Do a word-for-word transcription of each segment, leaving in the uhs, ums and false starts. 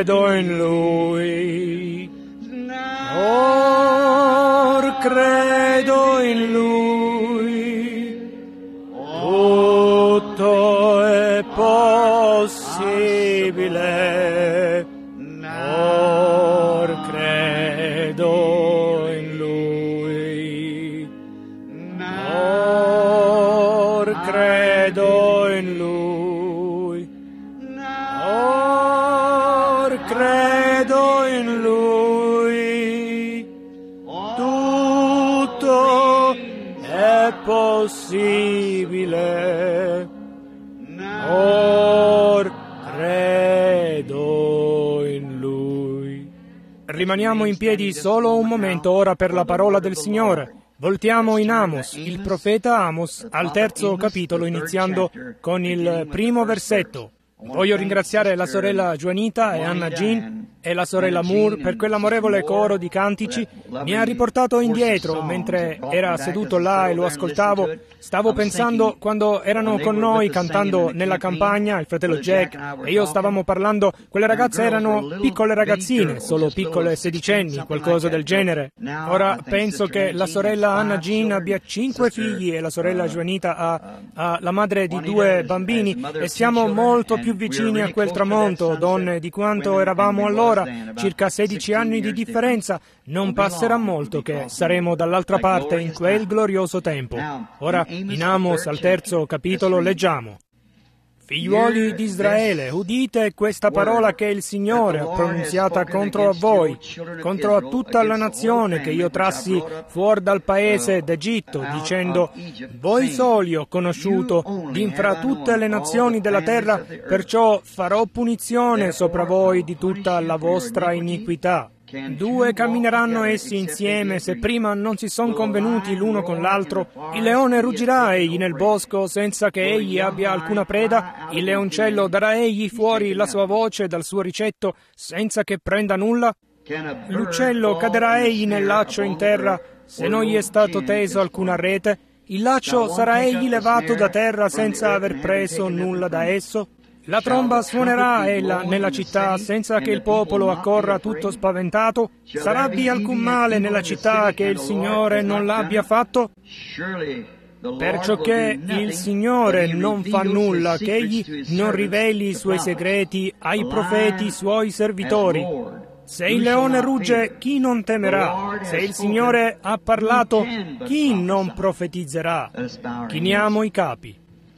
credo in Lui, or credo in Lui, tutto è possibile, or credo in Lui, or credo in Lui, or credo in Lui, tutto è possibile, or credo in Lui. Rimaniamo in piedi solo un momento ora per la parola del Signore. Voltiamo in Amos, il profeta Amos, al terzo capitolo, iniziando con il primo versetto. Voglio ringraziare la sorella Juanita e Anna Jean e la sorella Moore per quell'amorevole coro di cantici. Mi ha riportato indietro mentre era seduto là e lo ascoltavo. Stavo pensando quando erano con noi cantando nella campagna, il fratello Jack e io stavamo parlando, quelle ragazze erano piccole ragazzine, solo piccole sedicenni, qualcosa del genere. Ora penso che la sorella Anna Jean abbia cinque figli e la sorella Juanita ha, ha la madre di due bambini e siamo molto più vicini a quel tramonto, donne, di quanto eravamo allora, circa sedici anni di differenza. Non passerà molto che saremo dall'altra parte in quel glorioso tempo. Ora, in Amos, al terzo capitolo, leggiamo: Figliuoli di Israele, udite questa parola che il Signore ha pronunziata contro a voi, contro a tutta la nazione che io trassi fuori dal paese d'Egitto, dicendo: voi soli ho conosciuto d'infra tutte le nazioni della terra, perciò farò punizione sopra voi di tutta la vostra iniquità. Due cammineranno essi insieme, se prima non si son convenuti l'uno con l'altro. Il leone ruggirà egli nel bosco senza che egli abbia alcuna preda. Il leoncello darà egli fuori la sua voce dal suo ricetto senza che prenda nulla. L'uccello caderà egli nel laccio in terra se non gli è stato teso alcuna rete. Il laccio sarà egli levato da terra senza aver preso nulla da esso. La tromba suonerà ella nella città senza che il popolo accorra tutto spaventato. Sarávi alcun male nella città che il Signore non l'abbia fatto? Perciò che il Signore non fa nulla, che egli non riveli i suoi segreti ai profeti suoi servitori. Se il leone rugge, chi non temerà? Se il Signore ha parlato, chi non profetizzerà? Chiniamo i capi.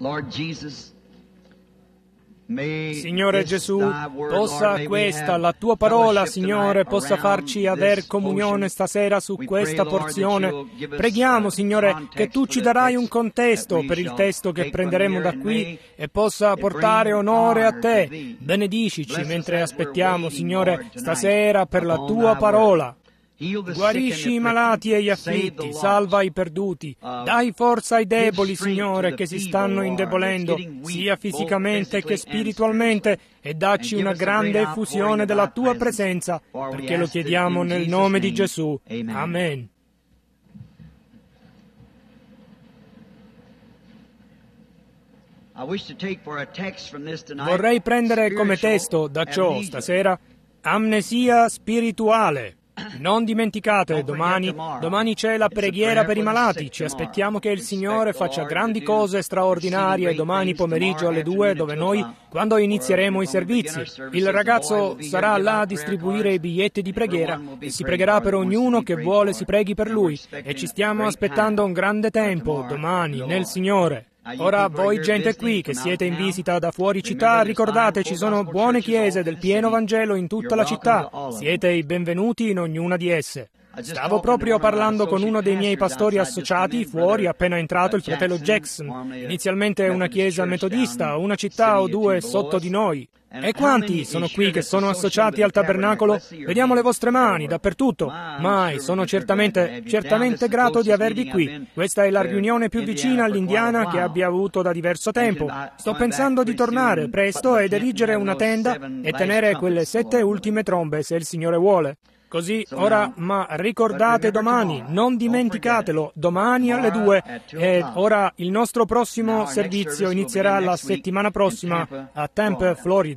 Signore Gesù, possa questa, la Tua parola, Signore, possa farci aver comunione stasera su questa porzione. Preghiamo, Signore, che Tu ci darai un contesto per il testo che prenderemo da qui e possa portare onore a Te. Benedicici mentre aspettiamo, Signore, stasera per la Tua parola. Guarisci i malati e gli afflitti, salva i perduti, dai forza ai deboli, Signore, che si stanno indebolendo, sia fisicamente che spiritualmente, e dacci una grande effusione della Tua presenza, perché lo chiediamo nel nome di Gesù. Amen. Vorrei prendere come testo da ciò stasera amnesia spirituale. Non dimenticate, domani, domani c'è la preghiera per i malati. Ci aspettiamo che il Signore faccia grandi cose straordinarie domani pomeriggio alle due, dove noi, quando inizieremo i servizi. Il ragazzo sarà là a distribuire i biglietti di preghiera e si pregherà per ognuno che vuole si preghi per lui. E ci stiamo aspettando un grande tempo domani nel Signore. Ora, voi gente qui che siete in visita da fuori città, ricordate, ci sono buone chiese del pieno Vangelo in tutta la città. Siete i benvenuti in ognuna di esse. Stavo proprio parlando con uno dei miei pastori associati fuori, appena entrato il fratello Jackson. Inizialmente una chiesa metodista, una città o due sotto di noi. E quanti sono qui che sono associati al tabernacolo? Vediamo le vostre mani dappertutto. Mai, sono certamente, certamente grato di avervi qui. Questa è la riunione più vicina all'Indiana che abbia avuto da diverso tempo. Sto pensando di tornare presto ed erigere una tenda e tenere quelle sette ultime trombe, se il Signore vuole. Così, ora, ma ricordate domani, non dimenticatelo, domani alle due. E ora il nostro prossimo servizio inizierà la settimana prossima a Tampa, Florida.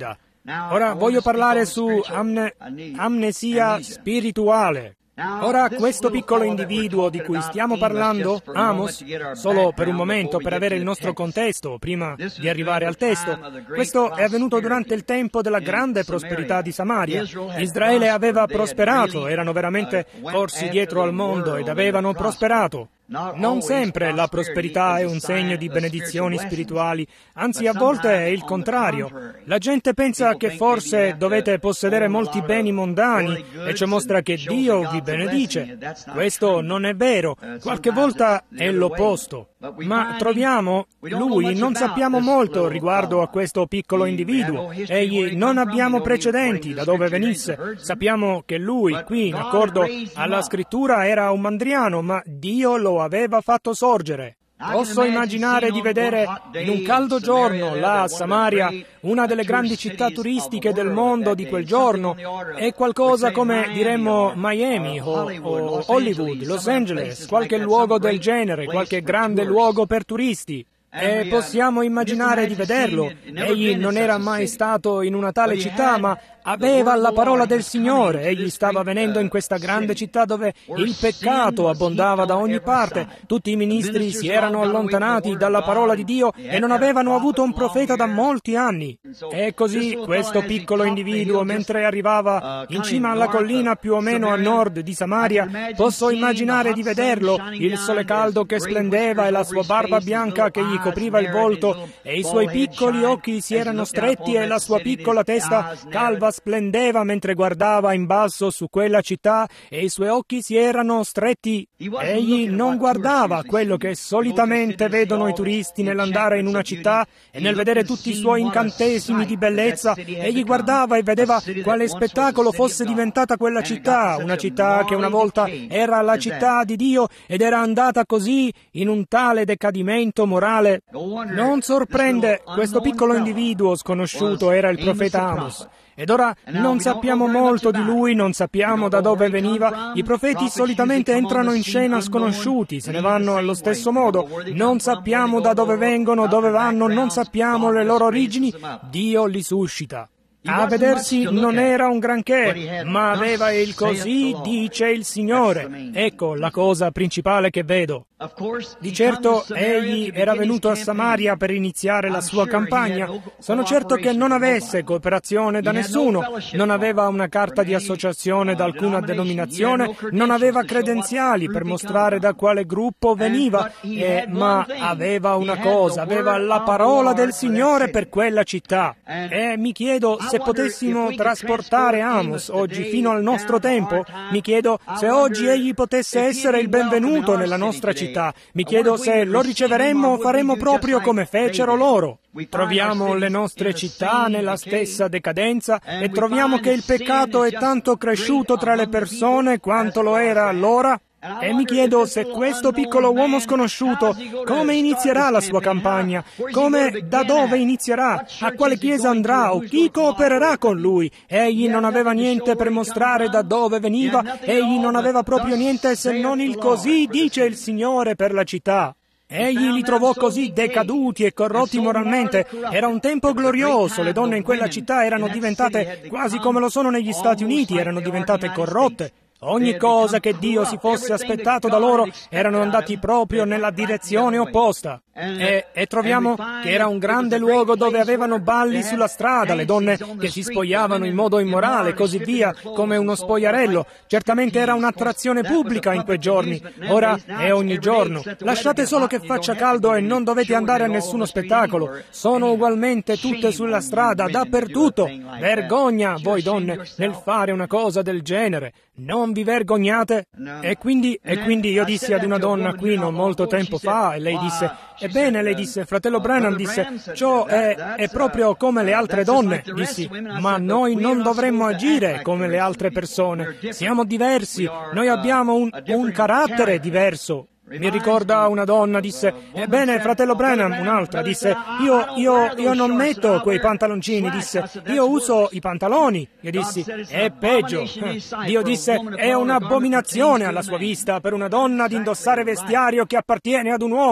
Ora voglio parlare su amne- amnesia spirituale. Ora, questo piccolo individuo di cui stiamo parlando, Amos, solo per un momento, per avere il nostro contesto, prima di arrivare al testo, questo è avvenuto durante il tempo della grande prosperità di Samaria. Israele aveva prosperato, erano veramente corsi dietro al mondo ed avevano prosperato. Non sempre la prosperità è un segno di benedizioni spirituali, anzi a volte è il contrario. La gente pensa che forse dovete possedere molti beni mondani e ciò mostra che Dio vi benedice. Questo non è vero, qualche volta è l'opposto. Ma troviamo, lui, non sappiamo molto riguardo a questo piccolo individuo. Egli non abbiamo precedenti da dove venisse. Sappiamo che lui, qui, in accordo alla scrittura, era un mandriano, ma Dio lo aveva fatto sorgere. Posso immaginare di vedere in un caldo giorno là a Samaria, una delle grandi città turistiche del mondo di quel giorno, è qualcosa come, diremmo, Miami o, o Hollywood, Los Angeles, qualche luogo del genere, qualche grande luogo per turisti. E possiamo immaginare di vederlo. Egli non era mai stato in una tale città, ma aveva la parola del Signore. Egli stava venendo in questa grande città dove il peccato abbondava da ogni parte. Tutti i ministri si erano allontanati dalla parola di Dio e non avevano avuto un profeta da molti anni. E così questo piccolo individuo, mentre arrivava in cima alla collina più o meno a nord di Samaria, posso immaginare di vederlo, il sole caldo che splendeva e la sua barba bianca che gli copriva il volto, e i suoi piccoli occhi si erano stretti e la sua piccola testa calva splendeva mentre guardava in basso su quella città, e i suoi occhi si erano stretti. Egli non guardava quello che solitamente vedono i turisti nell'andare in una città e nel vedere tutti i suoi incantesimi di bellezza. Egli guardava e vedeva quale spettacolo fosse diventata quella città, una città che una volta era la città di Dio ed era andata così in un tale decadimento morale. Non sorprende, questo piccolo individuo sconosciuto era il profeta Amos. Ed ora non sappiamo molto di lui, non sappiamo da dove veniva. I profeti solitamente entrano in scena sconosciuti, se ne vanno allo stesso modo. Non sappiamo da dove vengono, dove vanno, non sappiamo le loro origini. Dio li suscita. A vedersi non era un granché, ma aveva il così dice il Signore. Ecco la cosa principale che vedo. Di certo egli era venuto a Samaria per iniziare la sua campagna. Sono certo che non avesse cooperazione da nessuno, non aveva una carta di associazione da alcuna denominazione, non aveva credenziali per mostrare da quale gruppo veniva, eh, ma aveva una cosa, aveva la parola del Signore per quella città. E mi chiedo se potessimo trasportare Amos oggi fino al nostro tempo, mi chiedo se oggi egli potesse essere il benvenuto nella nostra città. Mi chiedo se lo riceveremmo o faremmo proprio come fecero loro. Troviamo le nostre città nella stessa decadenza e troviamo che il peccato è tanto cresciuto tra le persone quanto lo era allora. E mi chiedo se questo piccolo uomo sconosciuto come inizierà la sua campagna, come, da dove inizierà, a quale chiesa andrà o chi coopererà con lui. Egli non aveva niente per mostrare da dove veniva, egli non aveva proprio niente se non il così dice il Signore per la città. Egli li trovò così decaduti e corrotti moralmente. Era un tempo glorioso, le donne in quella città erano diventate quasi come lo sono negli Stati Uniti, erano diventate corrotte. Ogni cosa che Dio si fosse aspettato da loro erano andati proprio nella direzione opposta. E, e troviamo che era un grande luogo dove avevano balli sulla strada, le donne che si spogliavano in modo immorale e così via, come uno spogliarello. Certamente era un'attrazione pubblica in quei giorni. Ora è ogni giorno. Lasciate solo che faccia caldo e non dovete andare a nessuno spettacolo. Sono ugualmente tutte sulla strada, dappertutto. Vergogna, voi donne, nel fare una cosa del genere. Non vi vergognate? E quindi, e quindi io dissi ad una donna qui non molto tempo fa, e lei disse, ebbene, lei disse, fratello Branham disse, ciò è, è proprio come le altre donne. Dissi, ma noi non dovremmo agire come le altre persone. Siamo diversi, noi abbiamo un, un carattere diverso. Mi ricorda una donna, disse, ebbene, fratello Branham, un'altra, disse, io, io, io non metto quei pantaloncini, disse, io uso i pantaloni. Io dissi, è peggio. Dio disse, è un'abominazione alla sua vista per una donna di indossare vestiario che appartiene ad un uomo.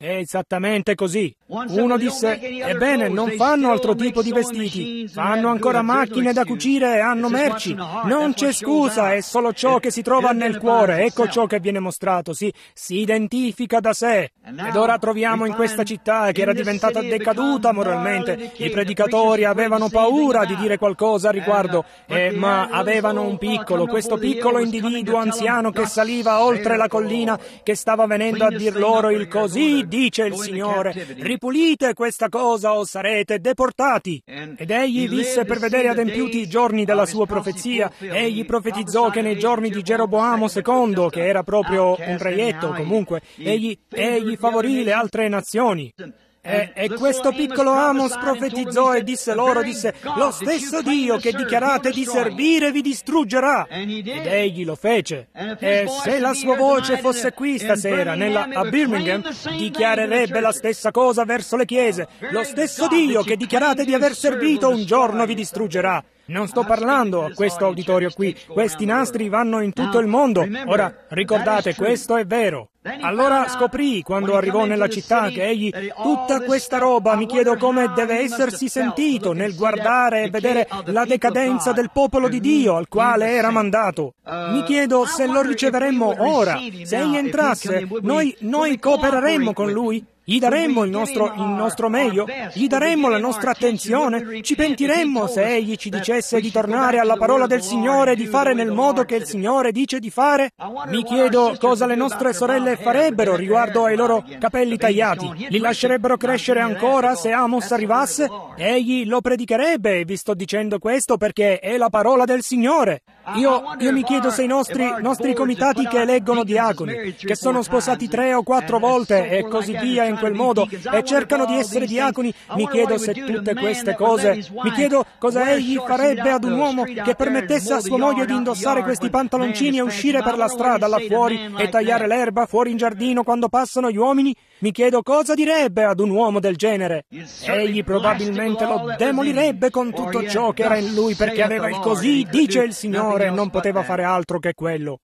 È esattamente così. Uno disse, ebbene, non fanno altro tipo di vestiti, fanno ancora macchine da cucire e hanno merci. Non c'è scusa, è solo ciò che si trova nel cuore, ecco ciò che viene mostrato, si, si identifica da sé. Ed ora troviamo in questa città che era diventata decaduta moralmente, i predicatori avevano paura di dire qualcosa a riguardo, eh, ma avevano un piccolo, questo piccolo individuo anziano che saliva oltre la collina, che stava venendo a dir loro il così dice il Signore, ripulite questa cosa o sarete deportati. Ed egli visse per vedere adempiuti i giorni della sua profezia. Egli profetizzò che nei giorni di Geroboamo secondo, che era proprio un reietto comunque, egli, egli favorì le altre nazioni. E, e questo piccolo Amos profetizzò e disse loro, disse, lo stesso Dio che dichiarate di servire vi distruggerà. Ed egli lo fece. E se la sua voce fosse qui stasera, nella, a Birmingham, dichiarerebbe la stessa cosa verso le chiese. Lo stesso Dio che dichiarate di aver servito un giorno vi distruggerà. Non sto parlando a questo auditorio qui, questi nastri vanno in tutto il mondo. Ora, ricordate, questo è vero. Allora scoprì, quando arrivò nella città, che egli, tutta questa roba, mi chiedo come deve essersi sentito nel guardare e vedere la decadenza del popolo di Dio al quale era mandato. Mi chiedo se lo riceveremmo ora, se egli entrasse, noi, noi coopereremmo con lui? Gli daremmo il nostro, il nostro meglio? Gli daremmo la nostra attenzione? Ci pentiremmo se egli ci dicesse di tornare alla parola del Signore e di fare nel modo che il Signore dice di fare? Mi chiedo cosa le nostre sorelle farebbero riguardo ai loro capelli tagliati. Li lascerebbero crescere ancora se Amos arrivasse? Egli lo predicherebbe, e vi sto dicendo questo perché è la parola del Signore. Io, io mi chiedo se i nostri, nostri comitati che eleggono diaconi, che sono sposati tre o quattro volte e così via in quel modo e cercano di essere diaconi, mi chiedo se tutte queste cose, mi chiedo cosa egli farebbe ad un uomo che permettesse a sua moglie di indossare questi pantaloncini e uscire per la strada là fuori e tagliare l'erba fuori in giardino quando passano gli uomini. Mi chiedo cosa direbbe ad un uomo del genere. Egli probabilmente lo demolirebbe con tutto ciò che era in lui perché aveva il così dice il Signore e non poteva fare altro che quello.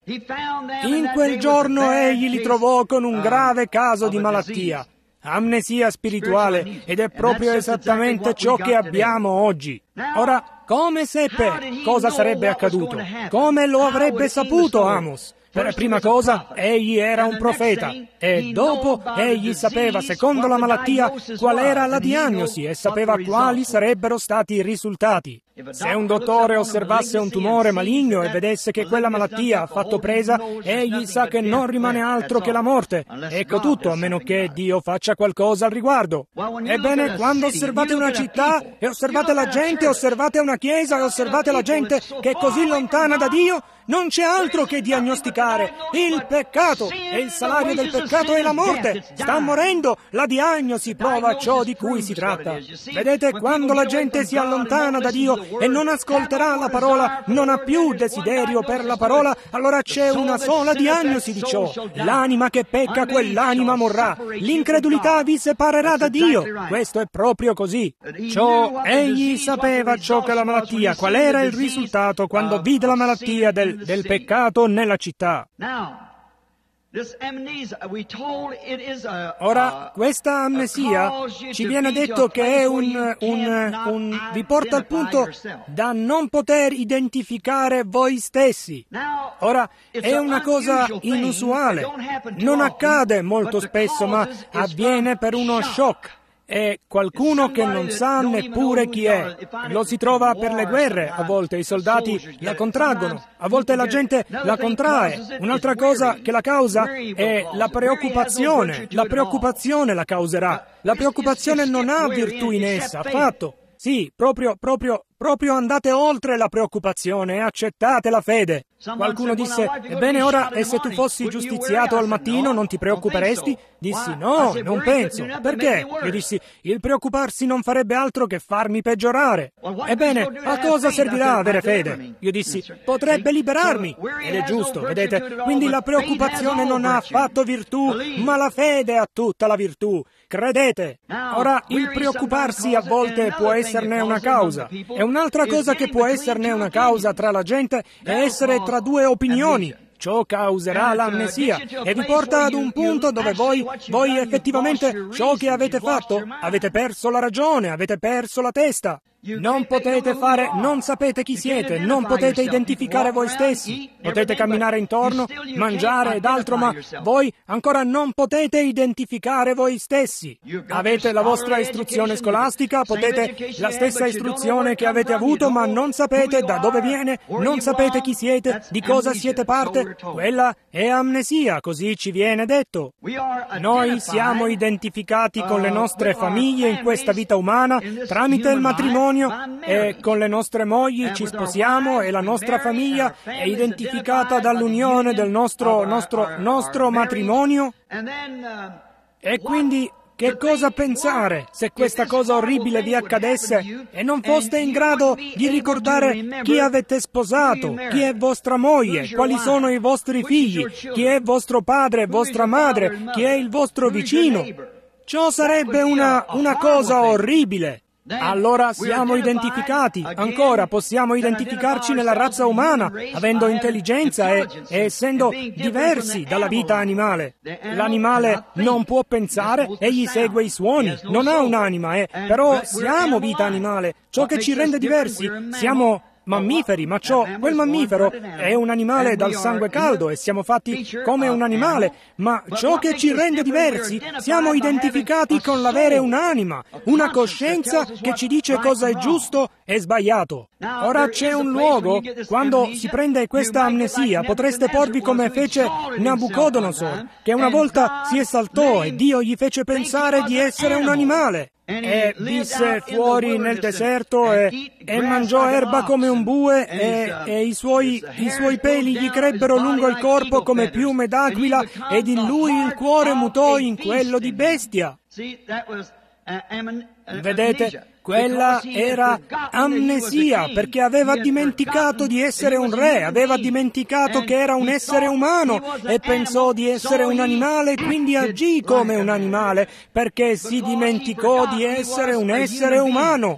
In quel giorno egli li trovò con un grave caso di malattia, amnesia spirituale, ed è proprio esattamente ciò che abbiamo oggi. Ora, come seppe cosa sarebbe accaduto? Come lo avrebbe saputo Amos? Per prima cosa, egli era un profeta, e dopo egli sapeva, secondo la malattia, qual era la diagnosi e sapeva quali sarebbero stati i risultati. Se un dottore osservasse un tumore maligno e vedesse che quella malattia ha fatto presa, egli sa che non rimane altro che la morte. Ecco tutto, a meno che Dio faccia qualcosa al riguardo. Ebbene, quando osservate una città e osservate la gente, osservate una chiesa e osservate la gente che è così lontana da Dio, non c'è altro che diagnosticare il peccato, e il salario del peccato è la morte. Sta morendo, la diagnosi prova ciò di cui si tratta. Vedete, quando la gente si allontana da Dio e non ascolterà la parola, non ha più desiderio per la parola, allora c'è una sola diagnosi di ciò: l'anima che pecca, quell'anima morrà. L'incredulità vi separerà da Dio. Questo è proprio così. Ciò, egli sapeva ciò che la malattia, qual era il risultato quando vide la malattia del del peccato nella città. Ora, questa amnesia ci viene detto che è un, un, un vi porta al punto da non poter identificare voi stessi. Ora, è una cosa inusuale. Non accade molto spesso, ma avviene per uno shock. È qualcuno che non sa neppure chi è. Lo si trova per le guerre, a volte i soldati la contraggono, a volte la gente la contrae. Un'altra cosa che la causa è la preoccupazione. La preoccupazione la causerà. La preoccupazione non ha virtù in essa, affatto. Sì, proprio, proprio, proprio andate oltre la preoccupazione e accettate la fede. Qualcuno disse, ebbene ora, e se tu fossi giustiziato al mattino non ti preoccuperesti? Dissi, no, non penso. Perché? Io dissi, il preoccuparsi non farebbe altro che farmi peggiorare. Ebbene, a cosa servirà avere fede? Io dissi, potrebbe liberarmi. Ed è giusto, vedete? Quindi la preoccupazione non ha affatto virtù, ma la fede ha tutta la virtù. Credete? Ora, il preoccuparsi a volte può esserne una causa. E un'altra cosa che può esserne una causa tra la gente è essere tra due opinioni. ciò causerà l'amnesia e vi porta ad un punto dove voi, voi effettivamente ciò che avete fatto, avete perso la ragione, avete perso la testa. Non potete fare, non sapete chi siete, non potete identificare voi stessi. Potete camminare intorno, mangiare ed altro, ma voi ancora non potete identificare voi stessi. Avete la vostra istruzione scolastica, potete la stessa istruzione che avete avuto, ma non sapete da dove viene, non sapete chi siete, di cosa siete parte. Quella è amnesia, così ci viene detto. Noi siamo identificati con le nostre famiglie in questa vita umana tramite il matrimonio, e con le nostre mogli ci sposiamo e la nostra famiglia è identificata dall'unione del nostro, nostro, nostro matrimonio. E quindi che cosa pensare se questa cosa orribile vi accadesse e non foste in grado di ricordare chi avete sposato, chi è vostra moglie, quali sono i vostri figli, chi è vostro padre e vostra madre, chi è il vostro vicino? Ciò sarebbe una, una cosa orribile. Allora siamo identificati, ancora possiamo identificarci nella razza umana, avendo intelligenza e, e essendo diversi dalla vita animale. L'animale non può pensare, egli segue i suoni, non ha un'anima, eh, però siamo vita animale. Ciò che ci rende diversi, siamo mammiferi, ma ciò, quel mammifero è un animale dal sangue caldo e siamo fatti come un animale, ma ciò che ci rende diversi, siamo identificati con l'avere un'anima, una coscienza che ci dice cosa è giusto e sbagliato. Ora c'è un luogo, quando si prende questa amnesia, potreste porvi come fece Nabucodonosor, che una volta si esaltò e Dio gli fece pensare di essere un animale. E visse fuori nel deserto e, e mangiò erba come un bue e, e i, suoi, i suoi peli gli crebbero lungo il corpo come piume d'aquila ed in lui il cuore mutò in quello di bestia. Vedete? Quella era amnesia, perché aveva dimenticato di essere un re, aveva dimenticato che era un essere umano e pensò di essere un animale, quindi agì come un animale, perché si dimenticò di essere un essere umano.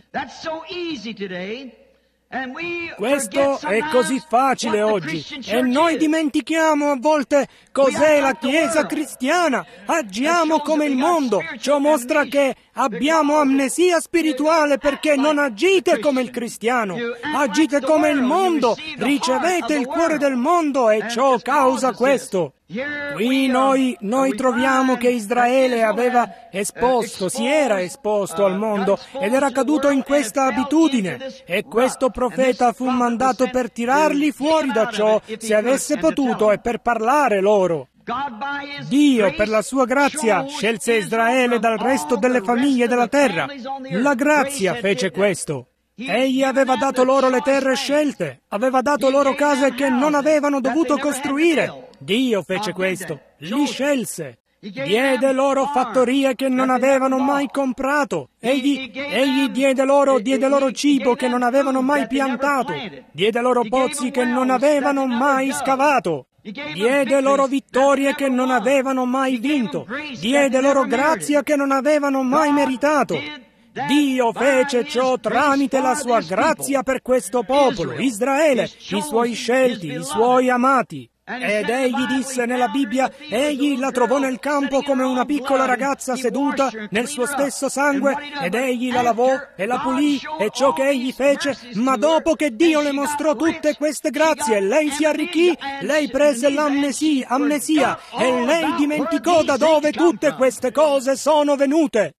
Questo è così facile oggi e noi dimentichiamo a volte cos'è la Chiesa cristiana. Agiamo come il mondo. Ciò mostra che abbiamo amnesia spirituale perché non agite come il cristiano. Agite come il mondo. Ricevete il cuore del mondo e ciò causa questo. Qui noi, noi troviamo che Israele aveva esposto, si era esposto al mondo ed era caduto in questa abitudine e questo profeta fu mandato per tirarli fuori da ciò se avesse potuto e per parlare loro. Dio, per la sua grazia, scelse Israele dal resto delle famiglie della terra. La grazia fece questo. Egli aveva dato loro le terre scelte, aveva dato loro case che non avevano dovuto costruire. Dio fece questo, li scelse. Diede loro fattorie che non avevano mai comprato. Egli, egli diede loro, diede loro cibo che non avevano mai piantato. Diede loro pozzi che non avevano mai scavato. Diede loro vittorie che non avevano mai vinto. Diede loro grazia che non avevano mai meritato. Dio fece ciò tramite la sua grazia per questo popolo, Israele, i suoi scelti, i suoi amati. Ed egli disse nella Bibbia, egli la trovò nel campo come una piccola ragazza seduta nel suo stesso sangue, ed egli la lavò e la pulì, e ciò che egli fece, ma dopo che Dio le mostrò tutte queste grazie, lei si arricchì, lei prese l'amnesia, amnesia, e lei dimenticò da dove tutte queste cose sono venute.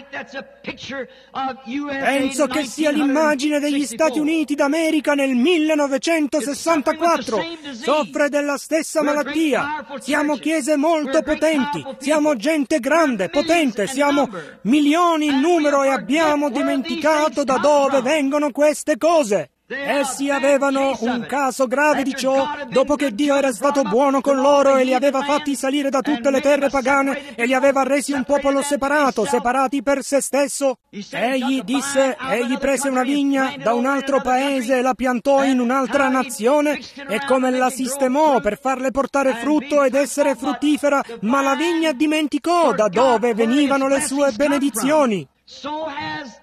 Penso che sia l'immagine degli Stati Uniti d'America nel millenovecentosessantaquattro. Soffre della stessa malattia. Siamo chiese molto potenti, siamo gente grande, potente, siamo milioni in numero e abbiamo dimenticato da dove vengono queste cose. Essi avevano un caso grave di ciò, dopo che Dio era stato buono con loro e li aveva fatti salire da tutte le terre pagane e li aveva resi un popolo separato, separati per se stesso. Egli disse, egli prese una vigna da un altro paese e la piantò in un'altra nazione e come la sistemò per farle portare frutto ed essere fruttifera, ma la vigna dimenticò da dove venivano le sue benedizioni.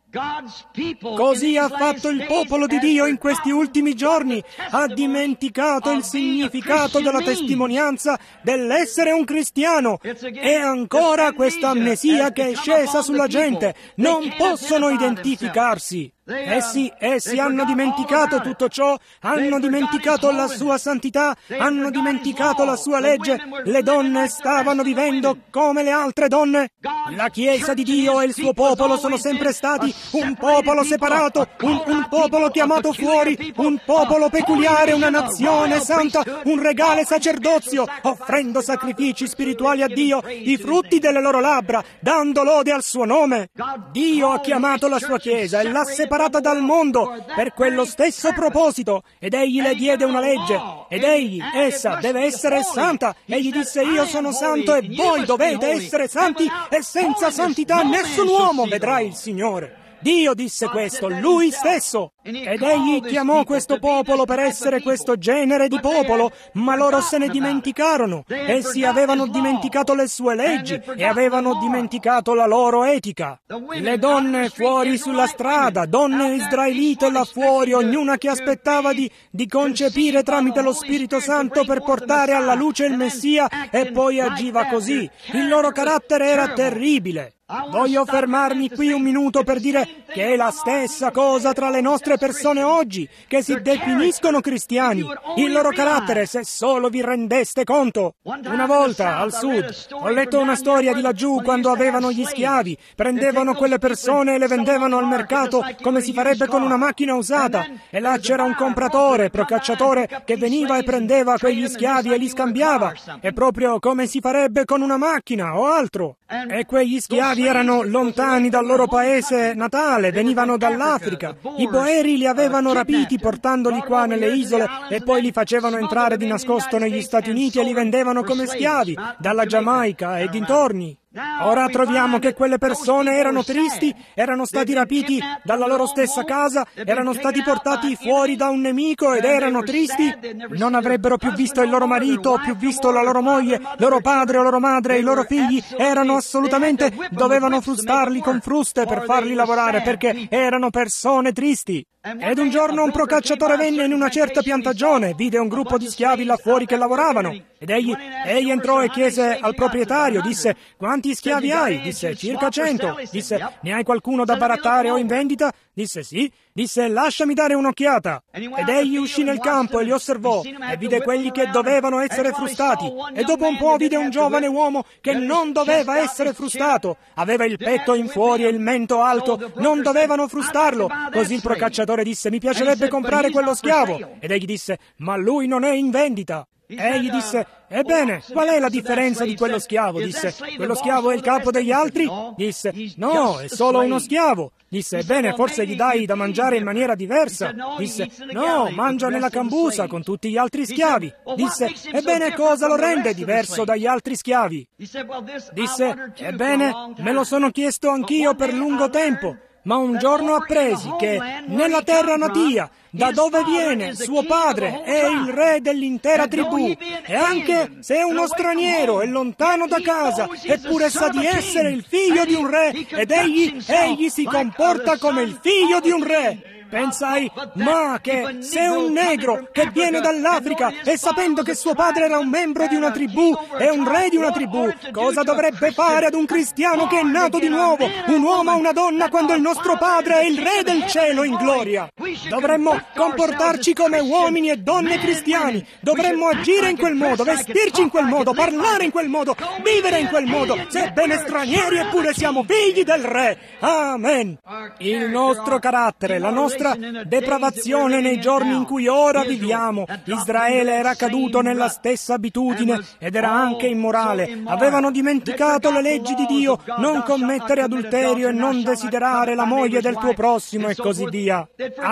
Così ha fatto il popolo di Dio in questi ultimi giorni, ha dimenticato il significato della testimonianza dell'essere un cristiano. E ancora questa amnesia che è scesa sulla gente, non possono identificarsi. Essi, essi hanno dimenticato tutto ciò, hanno dimenticato la sua santità, hanno dimenticato la sua legge. Le donne stavano vivendo come le altre donne. La Chiesa di Dio e il suo popolo sono sempre stati un popolo separato, un, un popolo chiamato fuori, un popolo peculiare, una nazione santa, un regale sacerdozio, offrendo sacrifici spirituali a Dio, i frutti delle loro labbra, dando lode al suo nome. Dio ha chiamato la sua Chiesa e l'ha separata dal mondo per quello stesso proposito, ed egli le diede una legge, ed egli, essa, deve essere santa. Egli disse: io sono santo e voi dovete essere santi, e senza santità nessun uomo vedrà il Signore. Dio disse questo, Lui stesso. Ed egli chiamò questo popolo per essere questo genere di popolo, ma loro se ne dimenticarono. Essi avevano dimenticato le sue leggi e avevano dimenticato la loro etica. Le donne fuori sulla strada, donne israelite là fuori, ognuna che aspettava di, di concepire tramite lo Spirito Santo per portare alla luce il Messia, e poi agiva così. Il loro carattere era terribile. Voglio fermarmi qui un minuto per dire che è la stessa cosa tra le nostre persone oggi, che si definiscono cristiani. Il loro carattere, se solo vi rendeste conto. Una volta, al sud, ho letto una storia di laggiù quando avevano gli schiavi. Prendevano quelle persone e le vendevano al mercato come si farebbe con una macchina usata. E là c'era un compratore, procacciatore, che veniva e prendeva quegli schiavi e li scambiava. È proprio come si farebbe con una macchina o altro. E quegli schiavi erano lontani dal loro paese natale, venivano dall'Africa. I boeri li avevano rapiti portandoli qua nelle isole e poi li facevano entrare di nascosto negli Stati Uniti e li vendevano come schiavi dalla Giamaica e dintorni. Ora troviamo che quelle persone erano tristi, erano stati rapiti dalla loro stessa casa, erano stati portati fuori da un nemico ed erano tristi. Non avrebbero più visto il loro marito, più visto la loro moglie, loro padre o loro madre, i loro figli. Erano assolutamente, dovevano frustarli con fruste per farli lavorare perché erano persone tristi. Ed un giorno un procacciatore venne in una certa piantagione, vide un gruppo di schiavi là fuori che lavoravano, ed egli, egli entrò e chiese al proprietario, disse: quanti schiavi hai? Disse: circa cento. Disse: ne hai qualcuno da barattare o in vendita? Disse: sì. Disse: lasciami dare un'occhiata. Ed egli uscì nel campo e li osservò e vide quelli che dovevano essere frustati, e dopo un po' vide un giovane uomo che non doveva essere frustato. Aveva il petto in fuori e il mento alto, non dovevano frustarlo. Così il procacciatore disse: mi piacerebbe comprare quello schiavo. Ed egli disse: ma lui non è in vendita. Egli disse: ebbene, qual è la differenza di quello schiavo? Disse: quello schiavo è il capo degli altri? Disse: no, è solo uno schiavo. Disse: ebbene, forse gli dai da mangiare in maniera diversa. Disse: no, mangia nella cambusa con tutti gli altri schiavi. Disse: ebbene, cosa lo rende diverso dagli altri schiavi? Disse: ebbene, me lo sono chiesto anch'io per lungo tempo. Ma un giorno appresi che nella terra natia, da dove viene suo padre, è il re dell'intera tribù, e anche se è uno straniero e lontano da casa, eppure sa di essere il figlio di un re, ed egli, egli si comporta come il figlio di un re. Pensai, ma che se un negro che viene dall'Africa e sapendo che suo padre era un membro di una tribù e un re di una tribù, cosa dovrebbe fare ad un cristiano che è nato di nuovo, un uomo o una donna, quando il nostro padre è il re del cielo in gloria? Dovremmo comportarci come uomini e donne cristiani, dovremmo agire in quel modo, vestirci in quel modo, parlare in quel modo, vivere in quel modo, sebbene stranieri eppure siamo figli del re. Amen. Il nostro carattere, la nostra depravazione nei giorni in cui ora viviamo. Israele era caduto nella stessa abitudine ed era anche immorale. Avevano dimenticato le leggi di Dio: non commettere adulterio e non desiderare la moglie del tuo prossimo, e così via.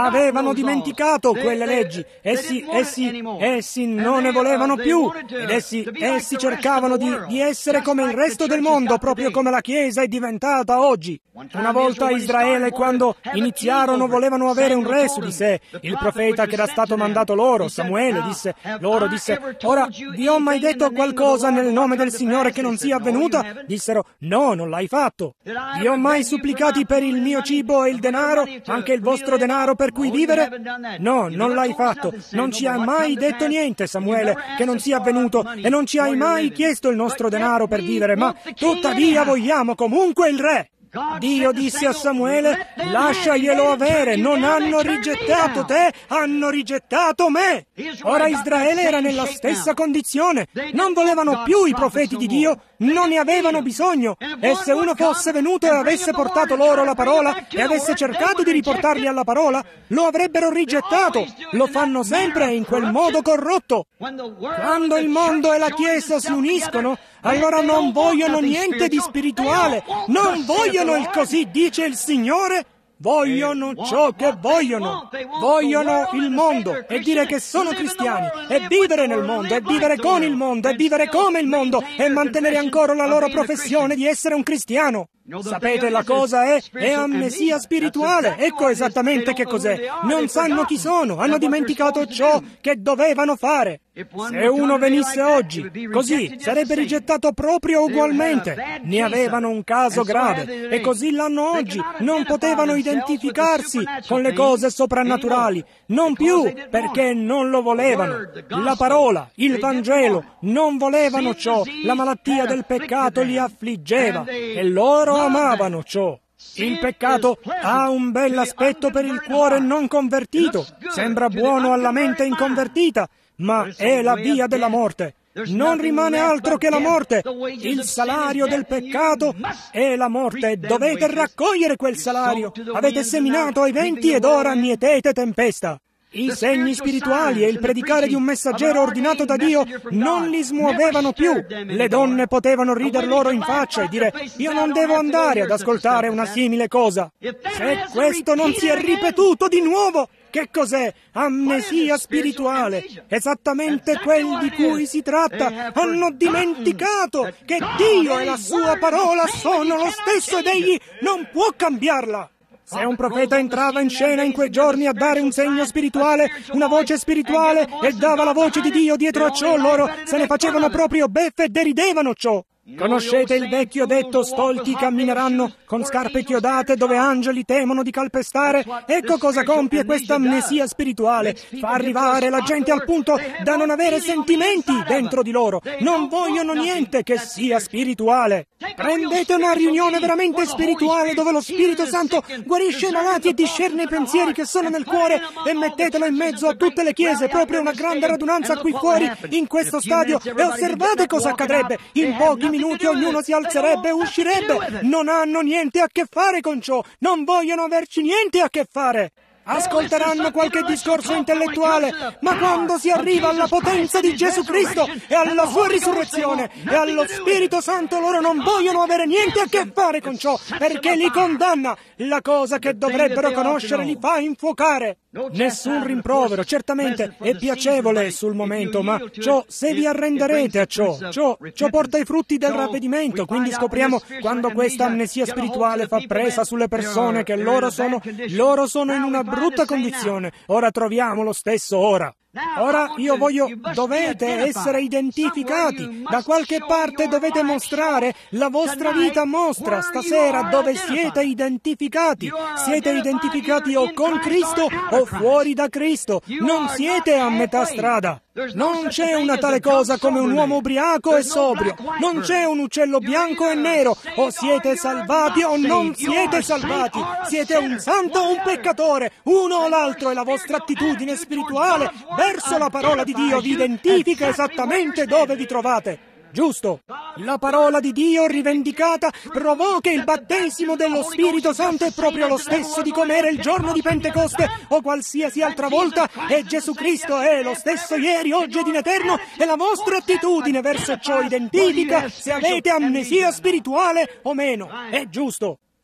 avevano dimenticato quelle leggi. Essi, essi, essi non ne volevano più. Ed essi, essi cercavano di, di essere come il resto del mondo, proprio come la Chiesa è diventata oggi. Una volta Israele, quando iniziarono, volevano avere un re su di sé. Il profeta che era stato mandato loro, Samuele, disse loro, disse, ora vi ho mai detto qualcosa nel nome del Signore che non sia avvenuta? Dissero, no, non l'hai fatto. Vi ho mai supplicati per il mio cibo e il denaro, anche il vostro denaro per cui vivere? No, non l'hai fatto. Non ci hai mai detto niente, Samuele, che non sia avvenuto, e non ci hai mai chiesto il nostro denaro per vivere, ma tuttavia vogliamo comunque il re. Dio disse a Samuele, lasciaglielo avere, non hanno rigettato te, hanno rigettato me. Ora Israele era nella stessa condizione, non volevano più i profeti di Dio, non ne avevano bisogno, e se uno fosse venuto e avesse portato loro la parola e avesse cercato di riportarli alla parola, lo avrebbero rigettato. Lo fanno sempre in quel modo corrotto. Quando il mondo e la Chiesa si uniscono, allora non vogliono niente di spirituale, non vogliono il così dice il Signore, vogliono ciò che vogliono, vogliono il mondo e dire che sono cristiani e vivere nel mondo e vivere con il mondo e vivere come il mondo e mantenere ancora la loro professione di essere un cristiano. Sapete, la cosa è, è amnesia spirituale. Ecco esattamente che cos'è. Non sanno chi sono, hanno dimenticato ciò che dovevano fare. Se uno venisse oggi, così, sarebbe rigettato proprio ugualmente. Ne avevano un caso grave, e così l'hanno oggi. Non potevano identificarsi con le cose soprannaturali, non più perché non lo volevano. La parola, il Vangelo, non volevano ciò. La malattia del peccato li affliggeva, e loro amavano ciò. Il peccato ha un bell'aspetto per il cuore non convertito, sembra buono alla mente inconvertita, ma è la via della morte. Non rimane altro che la morte. Il salario del peccato è la morte. Dovete raccogliere quel salario. Avete seminato ai venti ed ora mietete tempesta. I segni spirituali e il predicare di un messaggero ordinato da Dio non li smuovevano più. Le donne potevano rider loro in faccia e dire: io non devo andare ad ascoltare una simile cosa. Se questo non si è ripetuto di nuovo, che cos'è? Amnesia spirituale. Esattamente quel di cui si tratta. Hanno dimenticato che Dio e la sua parola sono lo stesso ed egli non può cambiarla. Se un profeta entrava in scena in quei giorni a dare un segno spirituale, una voce spirituale, e dava la voce di Dio dietro a ciò, loro se ne facevano proprio beffe e deridevano ciò. Conoscete il vecchio detto, stolti cammineranno con scarpe chiodate dove angeli temono di calpestare? Ecco cosa compie questa amnesia spirituale. Fa arrivare la gente al punto da non avere sentimenti dentro di loro. Non vogliono niente che sia spirituale. Prendete una riunione veramente spirituale dove lo Spirito Santo guarisce i malati e discerne i pensieri che sono nel cuore e mettetelo in mezzo a tutte le chiese, proprio una grande radunanza qui fuori in questo stadio, e osservate cosa accadrebbe. In pochi minuti ognuno si alzerebbe e uscirebbe. Non hanno niente a che fare con ciò, non vogliono averci niente a che fare. Ascolteranno qualche discorso intellettuale, ma quando si arriva alla potenza di Gesù Cristo e alla sua risurrezione e allo Spirito Santo, loro non vogliono avere niente a che fare con ciò, perché li condanna. La cosa che dovrebbero conoscere li fa infuocare. Nessun rimprovero, certamente è piacevole sul momento, ma ciò, se vi arrenderete a ciò, ciò, ciò porta i frutti del ravvedimento. Quindi scopriamo, quando questa amnesia spirituale fa presa sulle persone, che loro sono, loro sono in una brutta condizione. Ora troviamo lo stesso ora. Ora io voglio, dovete essere identificati, da qualche parte dovete mostrare, la vostra vita mostra stasera dove siete identificati. Siete identificati o con Cristo o fuori da Cristo, non siete a metà strada. Non c'è una tale cosa come un uomo ubriaco e sobrio, non c'è un uccello bianco e nero, o siete salvati o non siete salvati, siete un santo o un peccatore, uno o l'altro, e la vostra attitudine spirituale verso la parola di Dio vi identifica esattamente dove vi trovate. Giusto? La parola di Dio rivendicata provoca il battesimo dello Spirito Santo, è proprio lo stesso di come era il giorno di Pentecoste o qualsiasi altra volta, e Gesù Cristo è lo stesso ieri, oggi ed in eterno, e la vostra attitudine verso ciò identifica se avete amnesia spirituale o meno. È giusto.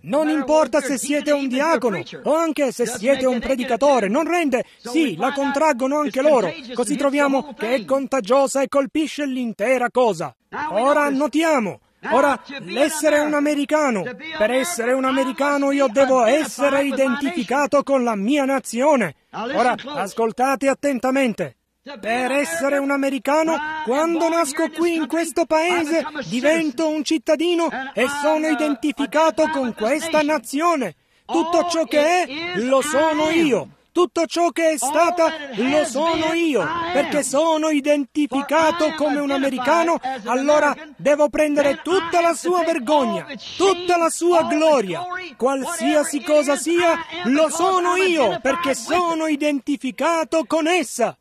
Non importa se siete un diacono o anche se siete un predicatore, non rende. Sì, la contraggono anche loro. Così troviamo che è contagiosa e colpisce l'intera cosa. Ora notiamo. Ora, l'essere un americano. Per essere un americano io devo essere identificato con la mia nazione. Ora, ascoltate attentamente. Per essere un americano, quando nasco qui in questo paese, divento un cittadino e sono identificato con questa nazione. Tutto ciò che è, lo sono io. Tutto ciò che è stata, lo sono io, perché sono identificato come un americano, allora devo prendere tutta la sua vergogna, tutta la sua gloria. Qualsiasi cosa sia, lo sono io, perché sono identificato con essa.